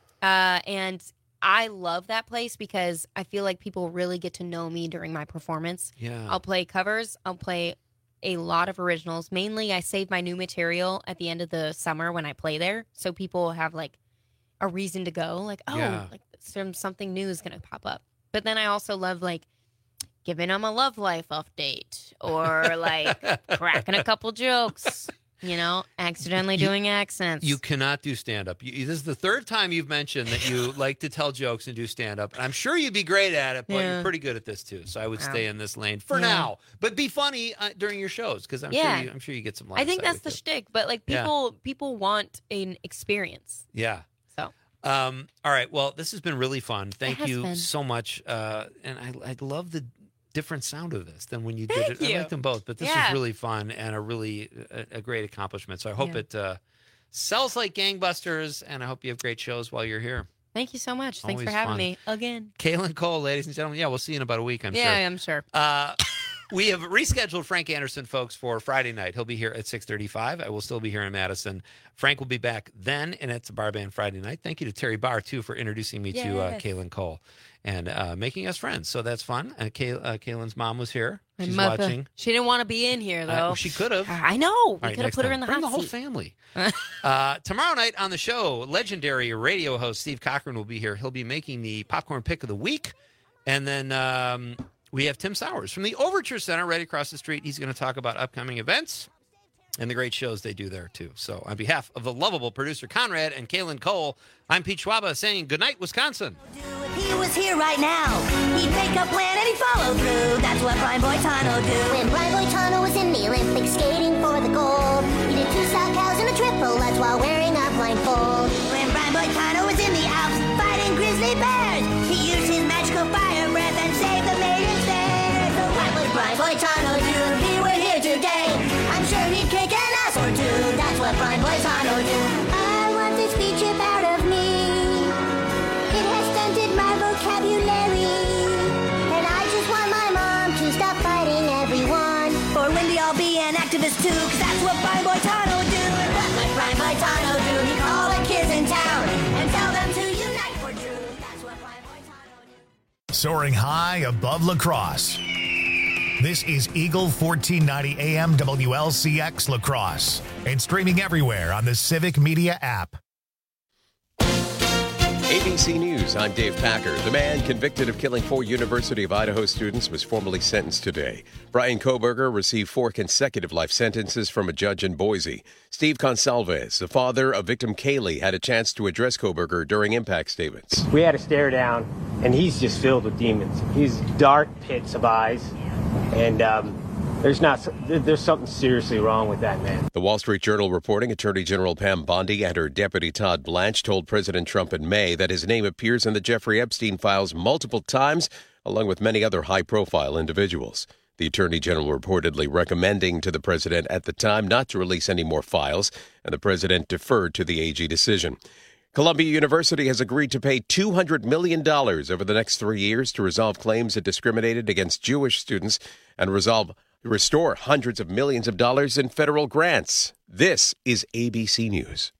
uh, and I love that place because I feel like people really get to know me during my performance. Yeah. I'll play covers. I'll play a lot of originals. Mainly, I save my new material at the end of the summer when I play there, so people have like a reason to go. Like, oh, Yeah. like some something new is gonna pop up. But then I also love like giving them a love life update or like cracking a couple jokes. You know, accidentally You- doing accents. You cannot do stand up. This is the third time you've mentioned that you like to tell jokes and do stand up. And I'm sure you'd be great at it, but Yeah. you're pretty good at this too. So I would Wow. stay in this lane for Yeah. now. But be funny uh, during your shows because I'm Yeah. sure you, I'm sure you get some. I think line that's the sight shtick, but like Yeah. people people want an experience. with it. Yeah. So Um, all right. Well, this has been really fun. Thank has you been. so much. Uh, and I, I love the different sound of this than when you did Thank it. I you. like them both, but this Yeah. is really fun and a really a, a great accomplishment. So I hope Yeah. it uh, sells like gangbusters, and I hope you have great shows while you're here. thank you so much. Thanks for Always having fun. me again. Kaylin Cole, ladies and gentlemen. Yeah, we'll see you in about a week, I'm yeah, sure. I'm sure. Uh, we have rescheduled Frank Anderson, folks, for Friday night. He'll be here at six thirty-five. I will still be here in Madison. Frank will be back then, and it's a bar band Friday night. Thank you to Terry Barr, too, for introducing me to uh, Yes. Kaylin Cole and uh, making us friends. So that's fun. And Kay- uh, Kaylin's mom was here. My She's mother- watching. She didn't want to be in here though. Uh, she could have. I know. All We right, could have next put her time. in the Bring hot the whole seat. family. uh, tomorrow night on the show, legendary radio host Steve Cochran will be here. He'll be making the popcorn pick of the week. And then um, we have Tim Sowers from the Overture Center right across the street. He's going to talk about upcoming events and the great shows they do there, too. So on behalf of the lovable producer Conrad and Kaylin Cole, I'm Pete Schwaba saying good night, Wisconsin. If he was here right now, he'd make a plan and he'd follow through. That's what Brian Boitano do. When Brian Boitano was in the Olympics skating for the gold, he did two sow cows and a triple Lutz while wearing a blindfold. When Brian Boitano was in the Alps fighting grizzly bears, he used his magical fire breath and saved the maidens there. So what would Brian Boitano do if he were here today? I'm sure he'd kick an ass or two. That's what Brian Boitano do. I want this speech out of me. It has stunted my vocabulary, and I just want my this too, cause that's what Brian Boitano would do. And what would Brian Boitano do? He'd call the kids in town and tell them to unite for truth. That's what Brian Boitano would do. Soaring high above La Crosse. This is Eagle fourteen ninety A M W L C X La Crosse and streaming everywhere on the Civic Media app. A B C News, I'm Dave Packer. The man convicted of killing four University of Idaho students was formally sentenced today. Brian Kohberger received four consecutive life sentences from a judge in Boise. Steve Consalves, the father of victim Kaylee, had a chance to address Kohberger during impact statements. We had a stare down, and he's just filled with demons. He's dark pits of eyes, and um, There's not. There's something seriously wrong with that man. The Wall Street Journal reporting Attorney General Pam Bondi and her deputy Todd Blanche told President Trump in May that his name appears in the Jeffrey Epstein files multiple times, along with many other high-profile individuals. The Attorney General reportedly recommending to the president at the time not to release any more files, and the president deferred to the A G decision. Columbia University has agreed to pay two hundred million dollars over the next three years to resolve claims it discriminated against Jewish students and resolve restore hundreds of millions of dollars in federal grants. This is A B C News.